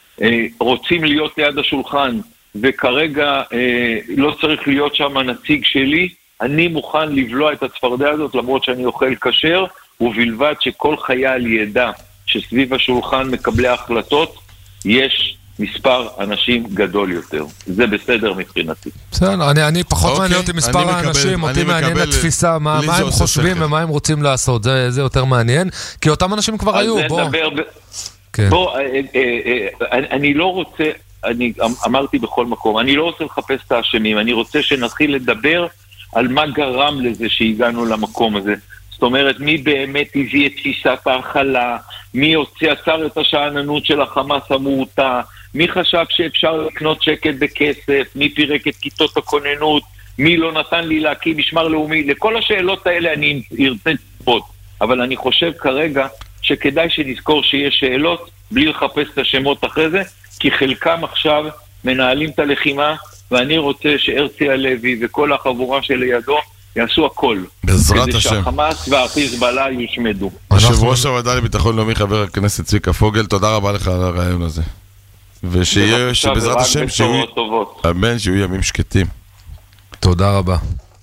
רוצים להיות ליד השולחן, וכרגע לא צריך להיות שם הנציג שלי, אני מוכן לבלוע את הצפרדע הזאת, למרות שאני אוכל כשר, ובלבד שכל חייל ידע שסביב השולחן מקבלי ההחלטות, יש מספר אנשים גדול יותר. זה בסדר מבחינתי. בסדר, אני, אני פחות מעניין אותי מספר האנשים, אותי מעניין התפיסה, מה, מה הם חושבים ומה הם רוצים לעשות. זה, זה יותר מעניין, כי אותם אנשים כבר היו, בוא. ב... כן. בוא, אה, אה, אה, אני, אני לא רוצה, אני אמרתי בכל מקום, אני לא רוצה לחפש את האשמים, אני רוצה שנתחיל לדבר על מה גרם לזה שהגענו למקום הזה. זאת אומרת, מי באמת הביא את תפיסת ההכלה, מי הוציא עצר את השעננות של החמאס המורתע, מי חשב שאפשר לקנות שקט בכסף, מי פירק את כיתות הכוננות, מי לא נתן לי להקים משמר לאומי. לכל השאלות האלה אני ארצה לצפות, אבל אני חושב כרגע שכדאי שנזכור שיש שאלות בלי לחפש את השמות אחרי זה, כי חלקם עכשיו מנהלים את הלחימה, ואני רוצה שהרצי הלוי וכל החבורה שלידו יעשו הכל. בעזרת השם. כדי שהחמאס והחיזבאללה יושמדו. יושב ראש הוועדה לביטחון לאומי, חבר הכנסת צביקה פוגל, תודה רבה לך על הרעיון הזה. ושיהיה, שבעזרת השם, שיהיו, אמן, שיהיו ימים שקטים. תודה רבה.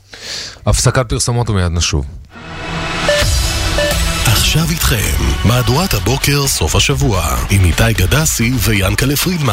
הפסקת פרסומות ומיד נשוב. עכשיו איתכם, מהדורת הבוקר סוף השבוע, עם איתי גדסי ויאנקלה פרידמן.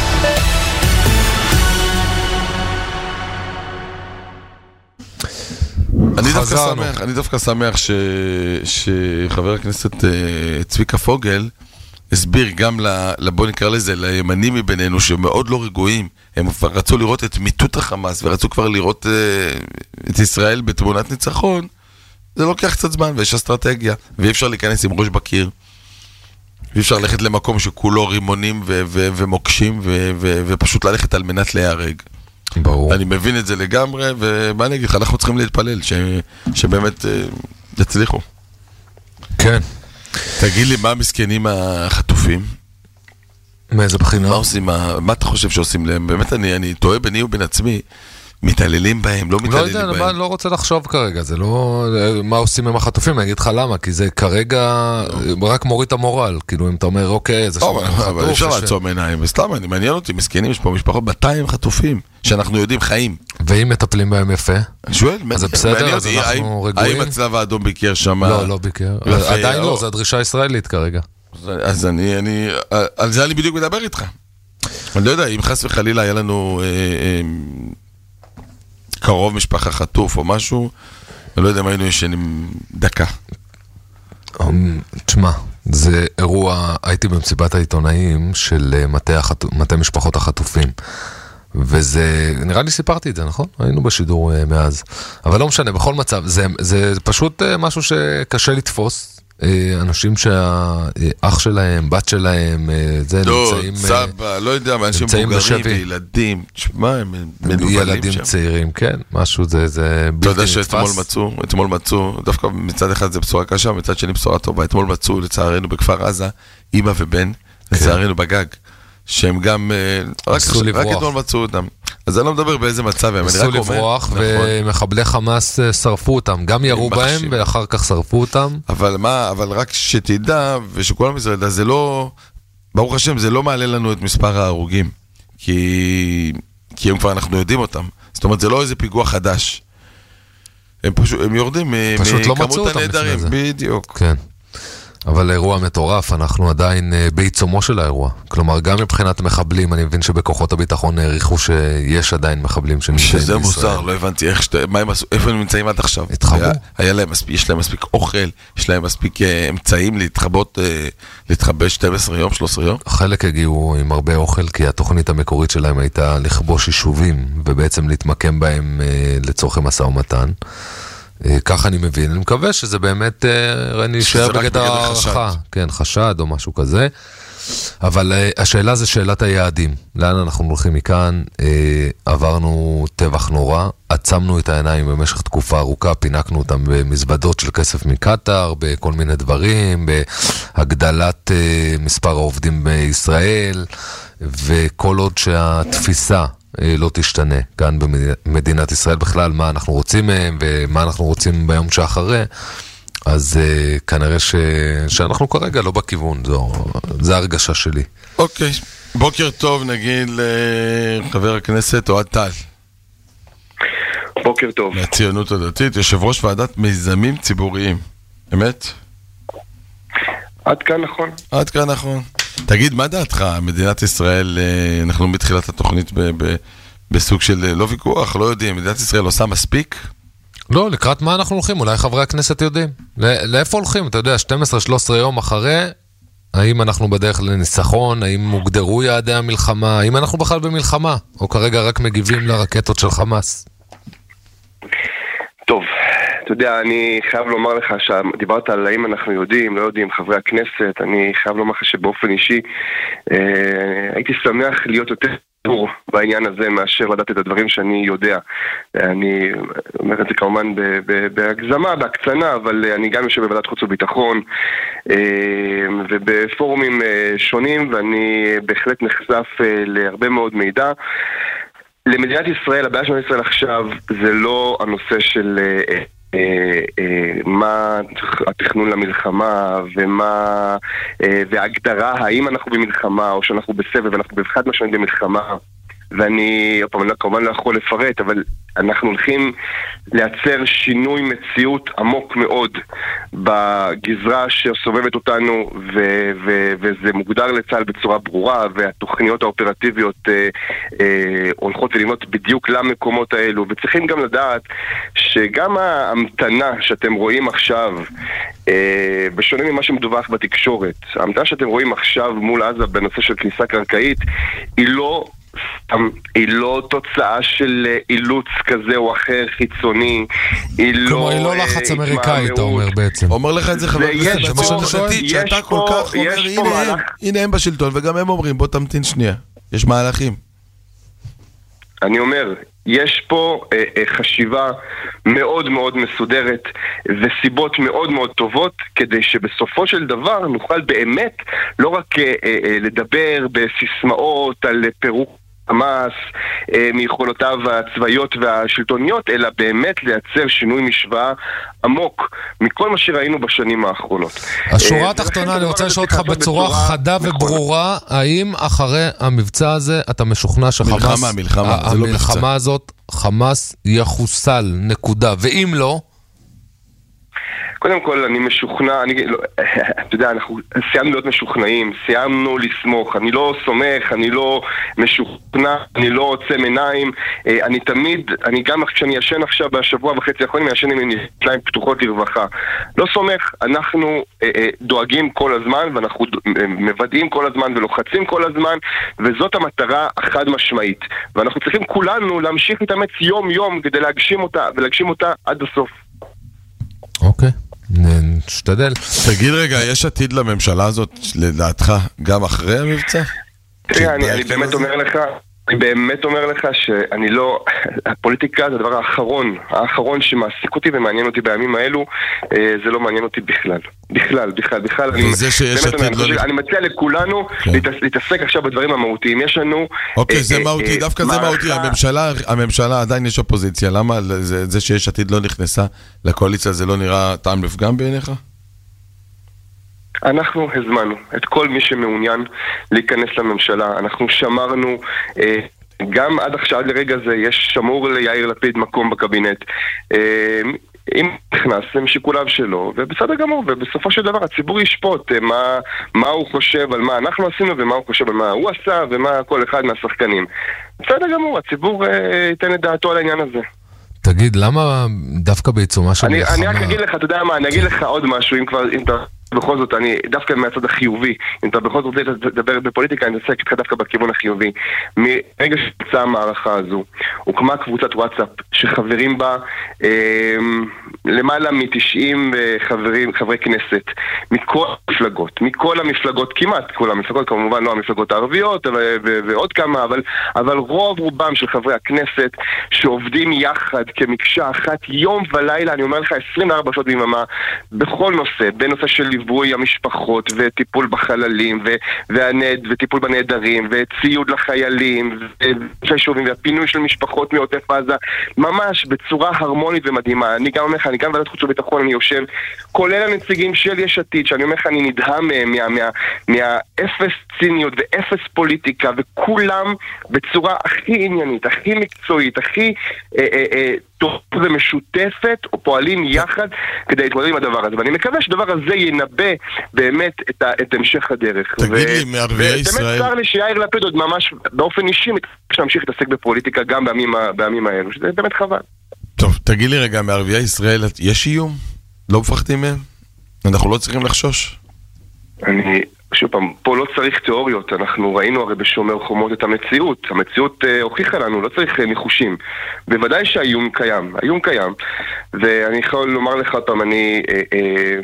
אני דווקא שמח, אני דווקא שמח ש, שחבר הכנסת צביקה פוגל הסביר גם, בוא נקרא לזה, לימנים מבינינו שמאוד לא רגועים, הם רצו לראות את מיטוט החמאס ורצו כבר לראות את ישראל בתמונת ניצחון. זה לוקח קצת זמן ויש אסטרטגיה, ואי אפשר להיכנס עם ראש בקיר, ואי אפשר ללכת למקום שכולו רימונים ו- ו- ומוקשים ו- ו- ופשוט ללכת על מנת להיהרג. ברור. אני מבין את זה לגמרי, ומה אני אגיד לך, אנחנו צריכים להתפלל ש- שבאמת uh, יצליחו. כן. תגיד לי, מה המסכנים החטופים? מאיזה בחינה? מה עושים, מה, מה אתה חושב שעושים להם? באמת אני, אני טועה ביני ובין עצמי, מתעללים בהם, לא מתעללים בהם. לא יודע, אני לא רוצה לחשוב כרגע, זה לא, מה עושים עם החטופים, אני אגיד לך למה, כי זה כרגע רק מוריד את המורל, כאילו אם אתה אומר, אוקיי, זה שוב חטוף. אבל אפשר לעצום עיניים, וסתם, אני מעניין אותי, מסכנים, יש פה משפחות מאתיים חטופים, שאנחנו יודעים חיים. ואם מטפלים בהם יפה? אני שואל, אז זה בסדר, אז אנחנו רגועים. האם הצלב האדום ביקר שם? לא, לא ביקר. עדיין לא, זו הדרישה הישראלית כרגע. אז אני, אני, על זה אני בדיוק מדבר איתך. אני לא יודע, אם חס וחלילה היה לנו קרוב משפחה חטוף או משהו, אני לא יודע מה היינו ישנים דקה. תשמע, זה אירוע, הייתי במסיבת העיתונאים של מטה משפחות החטופים, וזה, נראה לי סיפרתי את זה, נכון? היינו בשידור מאז. אבל לא משנה, בכל מצב, זה, זה פשוט משהו שקשה לתפוס. אנשים שהאח שלהם, בת שלהם, זה נמצאים... לא, סבא, לא יודע, אנשים מבוגרים וילדים, תשמע, הם מנובלים שם. ילדים צעירים, כן, משהו זה בלתי נתפס. אתה יודע שאתמול מצאו, אתמול מצאו, דווקא מצד אחד זה בשורה קשה, מצד שני בשורה טובה, אתמול מצאו לצערנו בכפר עזה, אמא ובן, לצערנו בגג, שהם גם, רק אתמול מצאו אותם. אז אני לא מדבר באיזה מצב הם, ניסו לברוח, ומחבלי חמאס שרפו אותם, גם ירו בהם ואחר כך שרפו אותם. אבל מה, אבל רק שתדע, ושכולם ישראל ידע, זה לא, ברוך השם, זה לא מעלה לנו את מספר ההרוגים, כי, כי הם כבר אנחנו יודעים אותם. זאת אומרת, זה לא איזה פיגוע חדש. הם פשוט, הם יורדים מכמות הנהדרים, בדיוק. כן. אבל האירוע מטורף, אנחנו עדיין בעיצומו של האירוע. כלומר, גם מבחינת מחבלים, אני מבין שבכוחות הביטחון העריכו שיש עדיין מחבלים שנמצאים בישראל. שזה מוזר, לא הבנתי איך, מה הם עשו, איפה הם נמצאים עד עכשיו? התחבאו. היה להם, יש להם מספיק אוכל, יש להם מספיק אמצעים להתחבות, להתחבא שנים עשר יום, שלושה עשר יום? חלק הגיעו עם הרבה אוכל, כי התוכנית המקורית שלהם הייתה לכבוש יישובים, ובעצם להתמקם בהם לצורכי משא ומתן. כך אני מבין, אני מקווה שזה באמת נשאר בגדר הערכה, כן, חשד או משהו כזה, אבל השאלה זה שאלת היעדים, לאן אנחנו הולכים מכאן, עברנו טבח נורא, עצמנו את העיניים במשך תקופה ארוכה, פינקנו אותם במזוודות של כסף מקטר, בכל מיני דברים, בהגדלת מספר העובדים בישראל, וכל עוד שהתפיסה לא תשתנה כאן במדינת ישראל בכלל, מה אנחנו רוצים מהם ומה אנחנו רוצים ביום שאחרי, אז uh, כנראה ש... שאנחנו כרגע לא בכיוון, זו, זו הרגשה שלי. אוקיי, בוקר טוב נגיד לחבר הכנסת אוהד טל. בוקר טוב. מהציונות הדתית, יושב ראש ועדת מיזמים ציבוריים, אמת? עד כאן נכון. עד כאן נכון. תגיד, מה דעתך? מדינת ישראל, אנחנו מתחילת התוכנית ב- ב- בסוג של לא ויכוח, לא יודעים, מדינת ישראל עושה מספיק? לא, לקראת מה אנחנו הולכים? אולי חברי הכנסת יודעים. לאיפה הולכים? אתה יודע, שנים עשר שלושה עשר יום אחרי, האם אנחנו בדרך לניצחון, האם מוגדרו יעדי המלחמה, האם אנחנו בכלל במלחמה, או כרגע רק מגיבים לרקטות של חמאס? טוב. אתה יודע, אני חייב לומר לך שדיברת על האם אנחנו יודעים, לא יודעים, חברי הכנסת, אני חייב לומר לך שבאופן אישי אה, הייתי שמח להיות יותר טוב בעניין הזה מאשר לדעת את הדברים שאני יודע. אני אומר את זה כמובן בהגזמה, בהקצנה, אבל אני גם יושב בוועדת חוץ וביטחון אה, ובפורומים אה, שונים, ואני בהחלט נחשף אה, להרבה מאוד מידע. למדינת ישראל, הבעיה של מדינת ישראל עכשיו זה לא הנושא של... אה, מה התכנון למלחמה ומה וההגדרה האם אנחנו במלחמה או שאנחנו בסבב, אנחנו באחד משמעית במלחמה, ואני כמובן לא יכול לפרט, אבל אנחנו הולכים לייצר שינוי מציאות עמוק מאוד בגזרה שסובבת אותנו, ו- ו- וזה מוגדר לצה"ל בצורה ברורה, והתוכניות האופרטיביות אה, אה, הולכות ולבנות בדיוק למקומות האלו, וצריכים גם לדעת שגם ההמתנה שאתם רואים עכשיו, אה, בשונה ממה שמדווח בתקשורת, ההמתנה שאתם רואים עכשיו מול עזה בנושא של כניסה קרקעית, היא לא... היא לא תוצאה של אילוץ כזה או אחר חיצוני, היא לא... כלומר, היא לא לחץ אמריקאי, אתה אומר בעצם. אומר לך את זה חבר הכנסת בצרפתית, שאתה כל כך אומר, הנה הם בשלטון, וגם הם אומרים, בוא תמתין שנייה. יש מהלכים. אני אומר, יש פה אה, אה, חשיבה מאוד מאוד מסודרת וסיבות מאוד מאוד טובות כדי שבסופו של דבר נוכל באמת לא רק אה, אה, לדבר בסיסמאות על פירוק חמאס, מיכולותיו הצבאיות והשלטוניות, אלא באמת לייצר שינוי משוואה עמוק מכל מה שראינו בשנים האחרונות. השורה התחתונה, אני רוצה לשאול אותך בצורה חדה וברורה, האם אחרי המבצע הזה אתה משוכנע שחמאס, המלחמה הזאת, חמאס יחוסל, נקודה, ואם לא? קודם כל, אני משוכנע, אני, לא, אתה יודע, אנחנו סיימנו להיות משוכנעים, סיימנו לסמוך, אני לא סומך, אני לא משוכנע, אני לא עוצם עיניים, אני תמיד, אני גם כשאני ישן עכשיו בשבוע וחצי האחרונים, אני ישן עם עיניים פתוחות לרווחה. לא סומך, אנחנו דואגים כל הזמן, ואנחנו מוודאים כל הזמן ולוחצים כל הזמן, וזאת המטרה החד משמעית. ואנחנו צריכים כולנו להמשיך להתאמץ יום יום כדי להגשים אותה, ולהגשים אותה עד הסוף. אוקיי. נשתדל. תגיד רגע, יש עתיד לממשלה הזאת לדעתך גם אחרי המבצע? תראה, אני, אני באמת אומר לך, אני באמת אומר לך שאני לא, הפוליטיקה זה הדבר האחרון, האחרון שמעסיק אותי ומעניין אותי בימים האלו, זה לא מעניין אותי בכלל. בכלל, בכלל, בכלל. וזה שיש עתיד לא... אני מציע לכולנו להתעסק עכשיו בדברים המהותיים. יש לנו... אוקיי, זה מהותי, דווקא זה מהותי. הממשלה עדיין יש אופוזיציה. למה זה שיש עתיד לא נכנסה לקואליציה, זה לא נראה טעם לפגם בעיניך? אנחנו הזמנו את כל מי שמעוניין להיכנס לממשלה. אנחנו שמרנו, גם עד עכשיו, עד לרגע זה, יש שמור ליאיר לפיד מקום בקבינט. אם נכנס, הם שיקוליו שלו, ובסדר גמור, ובסופו של דבר הציבור ישפוט מה, מה הוא חושב על מה אנחנו עשינו, ומה הוא חושב על מה הוא עשה, ומה כל אחד מהשחקנים. בסדר גמור, הציבור ייתן את דעתו על העניין הזה. תגיד, למה דווקא בעיצומה של מלחמה? אני רק אגיד לך, אתה יודע מה, אני אגיד לך עוד משהו, אם כבר, אם אתה... בכל זאת, אני דווקא מהצד החיובי, אם אתה בכל זאת לדבר בפוליטיקה, אני אעסק איתך דווקא בכיוון החיובי. מרגע שפצעה המערכה הזו, הוקמה קבוצת וואטסאפ שחברים בה אה, למעלה מ-תשעים חברים, חברי כנסת, מכל המפלגות, מכל המפלגות, כמעט כל המפלגות, כמובן לא המפלגות הערביות ו- ועוד כמה, אבל, אבל רוב רובם של חברי הכנסת שעובדים יחד כמקשה אחת, יום ולילה, אני אומר לך עשרים וארבע שעות ביממה, בכל נושא, בנושא של ליווי המשפחות וטיפול בחללים ו- והנד, וטיפול בנהדרים וציוד לחיילים והיישובים והפינוי של משפחות מעוטף עזה, ממש בצורה הרמונית ומדהימה. אני גם אומר לך, אני גם ועדת חוץ וביטחון, אני יושב, כולל הנציגים של יש עתיד, שאני אומר לך, אני נדהם מהם, מה, מה, מהאפס ציניות ואפס פוליטיקה, וכולם בצורה הכי עניינית, הכי מקצועית, הכי אה, אה, אה, טוב ומשותפת, או פועלים יחד כדי להתמודד עם הדבר הזה. ואני מקווה שהדבר הזה ינבא באמת את, ה, את המשך הדרך. תגיד ו... לי, מערביי ישראל... באמת צר לי שיאיר לפיד עוד ממש באופן אישי להמשיך להתעסק בפוליטיקה גם בימים, בימים האלו, שזה באמת חבל. טוב, תגיד לי רגע, מערביי ישראל, יש איום? לא מפחדים מהם? אנחנו לא צריכים לחשוש. אני, שוב פעם, פה לא צריך תיאוריות, אנחנו ראינו הרי בשומר חומות את המציאות, המציאות אה, הוכיחה לנו, לא צריך אה, ניחושים. בוודאי שהאיום קיים, האיום קיים, ואני יכול לומר לך אותם, אני... אה, אה,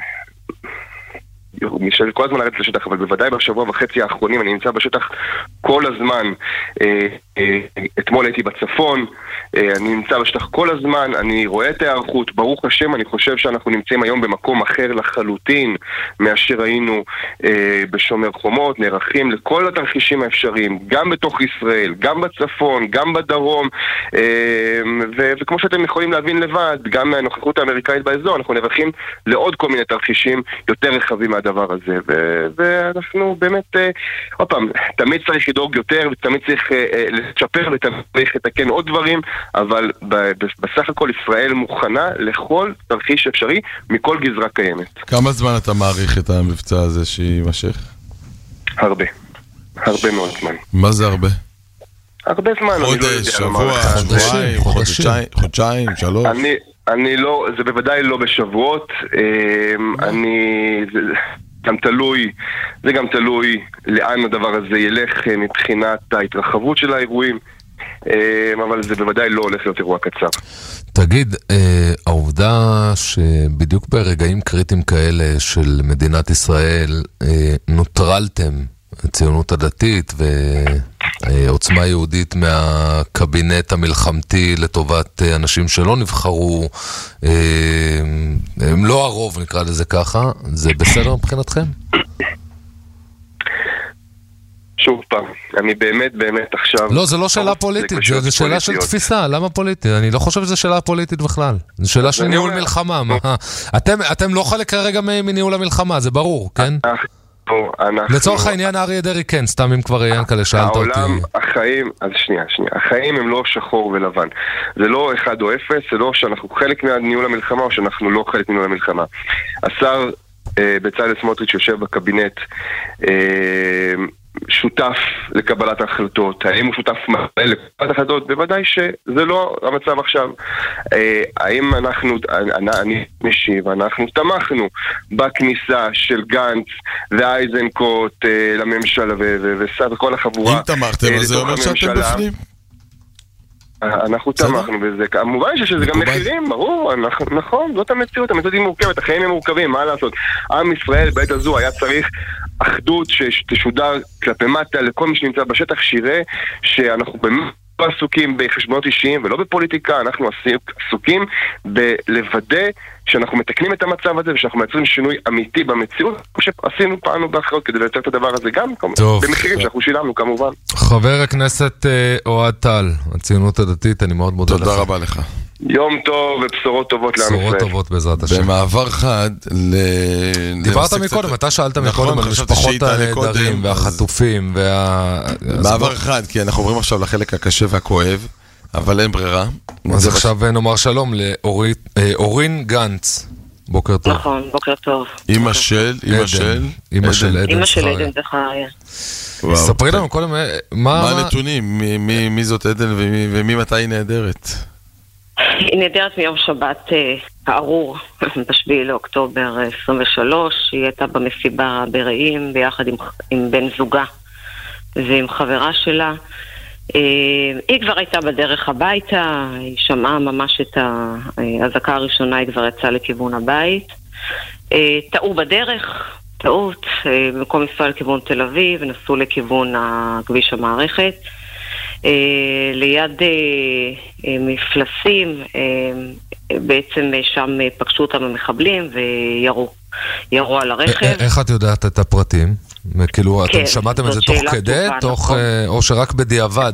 משל כל הזמן לרדת לשטח, אבל בוודאי בשבוע וחצי האחרונים אני נמצא בשטח כל הזמן. אה, אה, אתמול הייתי בצפון, אה, אני נמצא בשטח כל הזמן, אני רואה את ההיערכות, ברוך השם, אני חושב שאנחנו נמצאים היום במקום אחר לחלוטין מאשר היינו אה, בשומר חומות, נערכים לכל התרחישים האפשריים, גם בתוך ישראל, גם בצפון, גם בדרום, אה, ו- וכמו שאתם יכולים להבין לבד, גם מהנוכחות האמריקאית באזור, אנחנו נערכים לעוד כל מיני תרחישים יותר רחבים הדבר הזה, ו- ואנחנו באמת, אה, עוד פעם, תמיד צריך לדאוג יותר, ותמיד צריך אה, אה, לשפר, ותמיד צריך לתקן עוד דברים, אבל ב- ב- בסך הכל ישראל מוכנה לכל תרחיש אפשרי מכל גזרה קיימת. כמה זמן אתה מעריך את המבצע הזה שימשך? הרבה. הרבה מאוד זמן. מה זה הרבה? הרבה זמן. חודש, שבוע, שבועיים, חודשיים, חודשיים, שלוש. אני... אני לא, זה בוודאי לא בשבועות, אני, זה גם תלוי, זה גם תלוי לאן הדבר הזה ילך מבחינת ההתרחבות של האירועים, אבל זה בוודאי לא הולך להיות אירוע קצר. תגיד, העובדה שבדיוק ברגעים קריטיים כאלה של מדינת ישראל נוטרלתם הציונות הדתית ועוצמה יהודית מהקבינט המלחמתי לטובת אנשים שלא נבחרו, הם לא הרוב, נקרא לזה ככה, זה בסדר מבחינתכם? שוב פעם, אני באמת, באמת עכשיו... לא, זה לא שאלה פוליטית, זה שאלה של תפיסה, למה פוליטית? אני לא חושב שזו שאלה פוליטית בכלל. זו שאלה של ניהול מלחמה. אתם לא חלק כרגע מניהול המלחמה, זה ברור, כן? לצורך העניין אריה דרעי כן, סתם אם כבר ינקלה שאלת אותי. העולם, החיים, אז שנייה, שנייה, החיים הם לא שחור ולבן. זה לא אחד או אפס, זה לא שאנחנו חלק מניהול המלחמה או שאנחנו לא חלק מניהול המלחמה. השר בצלאל סמוטריץ' יושב בקבינט, שותף לקבלת ההחלטות. האם הוא שותף מלא לקבלת ההחלטות? בוודאי שזה לא המצב עכשיו. האם אנחנו, אני משיב, אנחנו תמכנו בכניסה של גנץ ואייזנקוט לממשלה וסף וכל החבורה. אם תמכתם, אז זה אומר שאתם בפנים. אנחנו תמכנו בזה, כמובן שזה גם מחירים, ברור, נכון, זאת המציאות, המציאות היא מורכבת, החיים הם מורכבים, מה לעשות? עם ישראל בעת הזו היה צריך אחדות שתשודר כלפי מטה לכל מי שנמצא בשטח, שירה שאנחנו באמת לא עסוקים בחשבונות אישיים ולא בפוליטיקה, אנחנו עסוקים בלוודא שאנחנו מתקנים את המצב הזה ושאנחנו מייצרים שינוי אמיתי במציאות, כמו שעשינו פענו באחרות כדי לייצר את הדבר הזה גם, במחירים שאנחנו שילמנו כמובן. חבר הכנסת אוהד טל, הציונות הדתית, אני מאוד מודה לך. תודה רבה לך. יום טוב ובשורות טובות לעם ישראל. בשורות טובות בעזרת השם. במעבר חד ל... דיברת מקודם, אתה שאלת מקודם על משפחות הנעדרים והחטופים וה... מעבר חד, כי אנחנו עוברים עכשיו לחלק הקשה והכואב, אבל אין ברירה. אז עכשיו נאמר שלום לאורין גנץ. בוקר טוב. נכון, בוקר טוב. אמא של, אמא של... אמא של עדן. אמא של עדן זכריה. ספרי לנו קודם, מה הנתונים? מי זאת עדן ומי מתי היא נעדרת? היא נעדרת מיום שבת הארור, בשביעי לאוקטובר עשרים ושלוש. היא הייתה במסיבה ברעים ביחד עם, עם בן זוגה ועם חברה שלה. היא כבר הייתה בדרך הביתה, היא שמעה ממש את ההזעקה הראשונה, היא כבר יצאה לכיוון הבית. טעו בדרך, טעות, במקום לנסוע לכיוון תל אביב, נסעו לכיוון הכביש המערכת. ליד מפלסים, בעצם שם פגשו אותם המחבלים וירו, ירו על הרכב. איך את יודעת את הפרטים? כאילו, אתם שמעתם את זה תוך כדי, או שרק בדיעבד?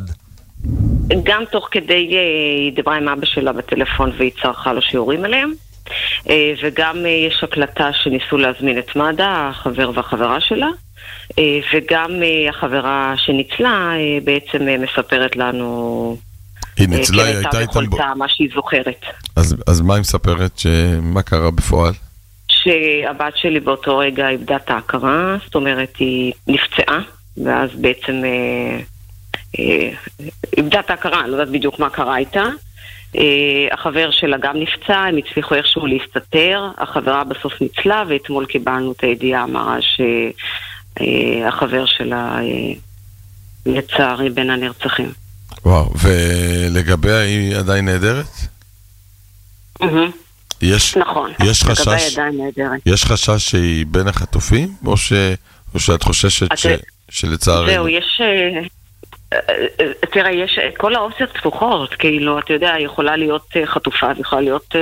גם תוך כדי, היא דיברה עם אבא שלה בטלפון והיא צרחה לו שיורים עליהם, וגם יש הקלטה שניסו להזמין את מד"א, החבר והחברה שלה, וגם החברה שניצלה בעצם מספרת לנו היא ניצלה, היא הייתה איתם בו מה שהיא זוכרת. אז מה היא מספרת? מה קרה בפועל? שהבת שלי באותו רגע איבדה את ההכרה, זאת אומרת היא נפצעה, ואז בעצם איבדה את ההכרה, לא יודעת בדיוק מה קרה איתה. החבר שלה גם נפצע, הם הצליחו איכשהו להסתתר, החברה בסוף ניצלה, ואתמול קיבלנו את הידיעה המרה שהחבר שלה לצערי בין הנרצחים. וואו, ולגביה היא עדיין נהדרת? יש, נכון, יש חשש, יש חשש שהיא בין החטופים, או, ש, או שאת חוששת ש, שלצערי... זהו, יש... תראה, יש כל האופציות פתוחות, כאילו, אתה יודע, יכולה להיות חטופה, יכולה להיות...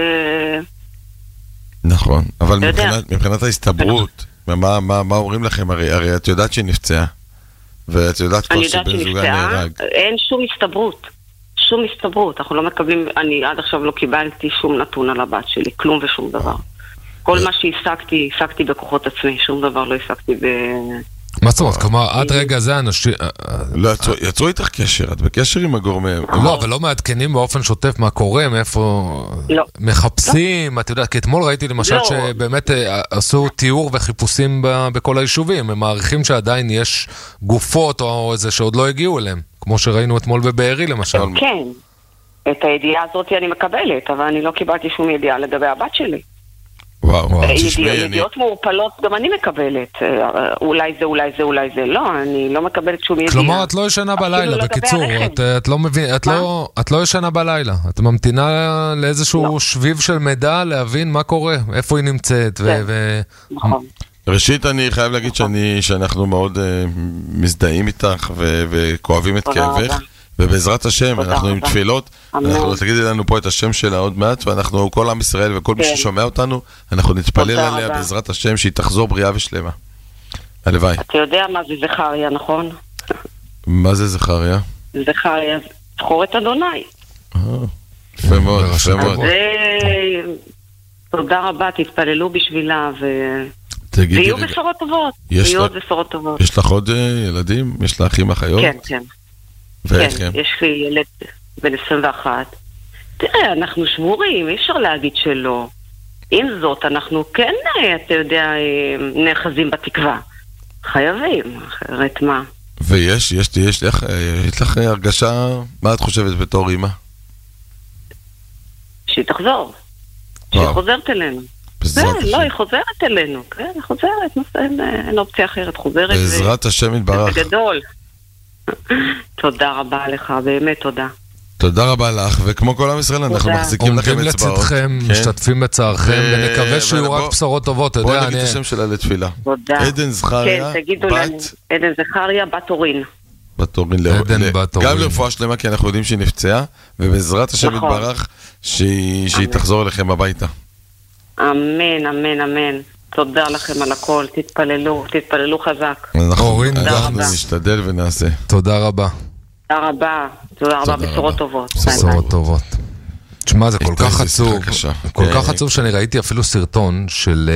נכון, אבל מבחינת, מבחינת ההסתברות, מה, מה, מה אומרים לכם? הרי, הרי את יודעת שהיא נפצעה, ואת יודעת כל שבן זוגה נהרג. אין שום הסתברות, שום הסתברות, אנחנו לא מקבלים, אני עד עכשיו לא קיבלתי שום נתון על הבת שלי, כלום ושום דבר. כל מה שהפסקתי, הפסקתי בכוחות עצמי, שום דבר לא הפסקתי ב... מה זאת אומרת? כלומר, עד רגע זה אנשים... לא, יצרו איתך קשר, את בקשר עם הגורמים. לא, אבל לא מעדכנים באופן שוטף מה קורה, מאיפה... מחפשים, את יודעת, כי אתמול ראיתי למשל שבאמת עשו תיאור וחיפושים בכל היישובים, הם מעריכים שעדיין יש גופות או איזה שעוד לא הגיעו אליהם, כמו שראינו אתמול בבארי למשל. כן, את הידיעה הזאת אני מקבלת, אבל אני לא קיבלתי שום ידיעה לגבי הבת שלי. וואו, ידיעות מעורפלות גם אני מקבלת, אולי זה, אולי זה, אולי זה, לא, אני לא מקבלת שום ידיעה. כלומר, את לא ישנה בלילה, בקיצור, את לא מבין, את לא ישנה בלילה, את ממתינה לאיזשהו שביב של מידע להבין מה קורה, איפה היא נמצאת. ראשית, אני חייב להגיד שאנחנו מאוד מזדהים איתך וכואבים את כאבך. ובעזרת השם, אנחנו עם תפילות, אנחנו תגידי לנו פה את השם שלה עוד מעט, ואנחנו, כל עם ישראל וכל מי ששומע אותנו, אנחנו נתפלל עליה בעזרת השם, שהיא תחזור בריאה ושלמה. הלוואי. אתה יודע מה זה זכריה, נכון? מה זה זכריה? זכריה, זכור את אדוני. יפה מאוד, יפה מאוד. תודה רבה, תתפללו בשבילה, ויהיו בשורות טובות. ויהיו עוד בשורות טובות. יש לך עוד ילדים? יש לך אחים אחיות? כן, כן. ואיך הם? יש לי ילד בן עשרים ואחת. תראה, אנחנו שבורים, אי אפשר להגיד שלא. עם זאת, אנחנו כן, אתה יודע, נאחזים בתקווה. חייבים, אחרת מה? ויש, יש, יש, יש, יש לך הרגשה, מה את חושבת בתור אמא? שהיא תחזור. שהיא חוזרת אלינו. כן, לא, היא חוזרת אלינו. כן, היא חוזרת, אין אופציה אחרת, חוזרת. בעזרת השם יתברך. זה גדול. תודה רבה לך, באמת תודה. תודה רבה לך, וכמו כל עם ישראל, אנחנו מחזיקים לכם אצבעות. עומדים לצדכם, משתתפים בצערכם, ונקווה שיהיו רק בשורות טובות. בואי נגיד את השם שלה לתפילה. תודה. עדן זכריה, בת... עדן זכריה, בת אורין. בת אורין. גם לרפואה שלמה, כי אנחנו יודעים שהיא נפצעה, ובעזרת השם יתברך, שהיא תחזור אליכם הביתה. אמן, אמן, אמן. תודה לכם על הכל, תתפללו, תתפללו חזק. אנחנו נשתדל ונעשה. תודה רבה. תודה רבה, תודה רבה, בשורות טובות. בשורות טובות. תשמע, זה כל כך עצוב, כל כך עצוב שאני ראיתי אפילו סרטון של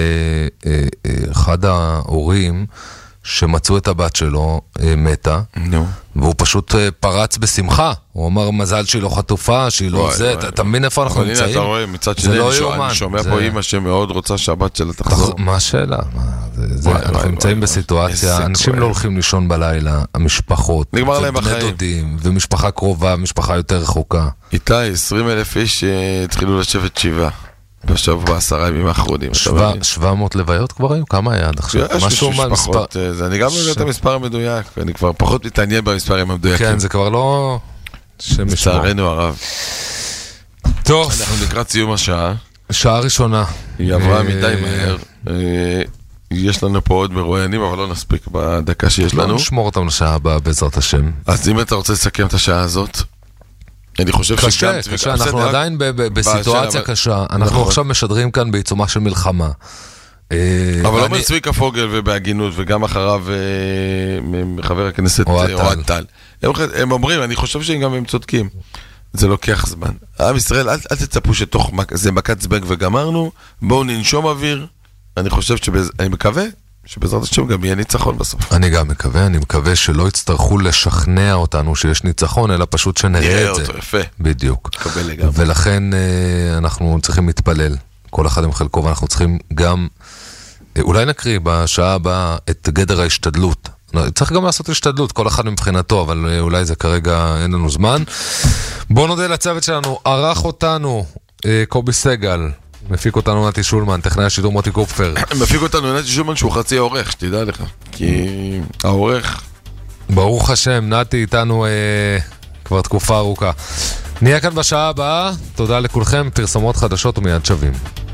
אחד ההורים שמצאו את הבת שלו מתה, והוא פשוט פרץ בשמחה. הוא אמר מזל שהיא לא חטופה, שהיא לא זה, אתה מבין איפה אנחנו נמצאים? אתה רואה, מצד שני, אני שומע פה אמא שמאוד רוצה שהבת שלה תחזור. מה השאלה? אנחנו נמצאים בסיטואציה, אנשים לא הולכים לישון בלילה, המשפחות, ובני דודים, ומשפחה קרובה, משפחה יותר רחוקה. איתי, עשרים אלף איש התחילו לשבת שבעה. בשבוע בעשרה ימים האחרונים. שבע מאות לוויות כבר היו? כמה היה עד עכשיו? יש משפחות, אני גם לא יודע את המספר המדויק, אני כבר פחות מתעניין במספרים המדויקים. כן, זה כבר לא... לצערנו הרב. טוב. אנחנו לקראת סיום השעה. שעה ראשונה. היא עברה מדי מהר. יש לנו פה עוד מרואיינים, אבל לא נספיק בדקה שיש לנו. נשמור אותם לשעה הבאה בעזרת השם. אז אם אתה רוצה לסכם את השעה הזאת, אני חושב שגם... קשה, קשה, אנחנו עדיין בסיטואציה קשה. אנחנו עכשיו משדרים כאן בעיצומה של מלחמה. אבל לא מצביקה פוגל ובהגינות, וגם אחריו חבר הכנסת אוהד טל. הם אומרים, אני חושב שהם גם הם צודקים. זה לוקח זמן. עם ישראל, אל תצפו שתוך זה מכת זבנג וגמרנו, בואו ננשום אוויר. אני חושב שאני מקווה שבעזרת השם גם יהיה ניצחון בסוף. אני גם מקווה, אני מקווה שלא יצטרכו לשכנע אותנו שיש ניצחון, אלא פשוט שנראה את זה. אותו, יפה. בדיוק. קבל לגמרי. ולכן אנחנו צריכים להתפלל, כל אחד עם חלקו, ואנחנו צריכים גם, אולי נקריא בשעה הבאה את גדר ההשתדלות. צריך גם לעשות השתדלות, כל אחד מבחינתו, אבל אולי זה כרגע אין לנו זמן. בואו נודה לצוות שלנו, ערך אותנו קובי סגל, מפיק אותנו נתי שולמן, טכנאי השידור מוטי קופפר. מפיק אותנו נתי שולמן שהוא חצי העורך, שתדע לך. כי העורך... ברוך השם, נתי איתנו אה, כבר תקופה ארוכה. נהיה כאן בשעה הבאה, תודה לכולכם, פרסומות חדשות ומיד שווים.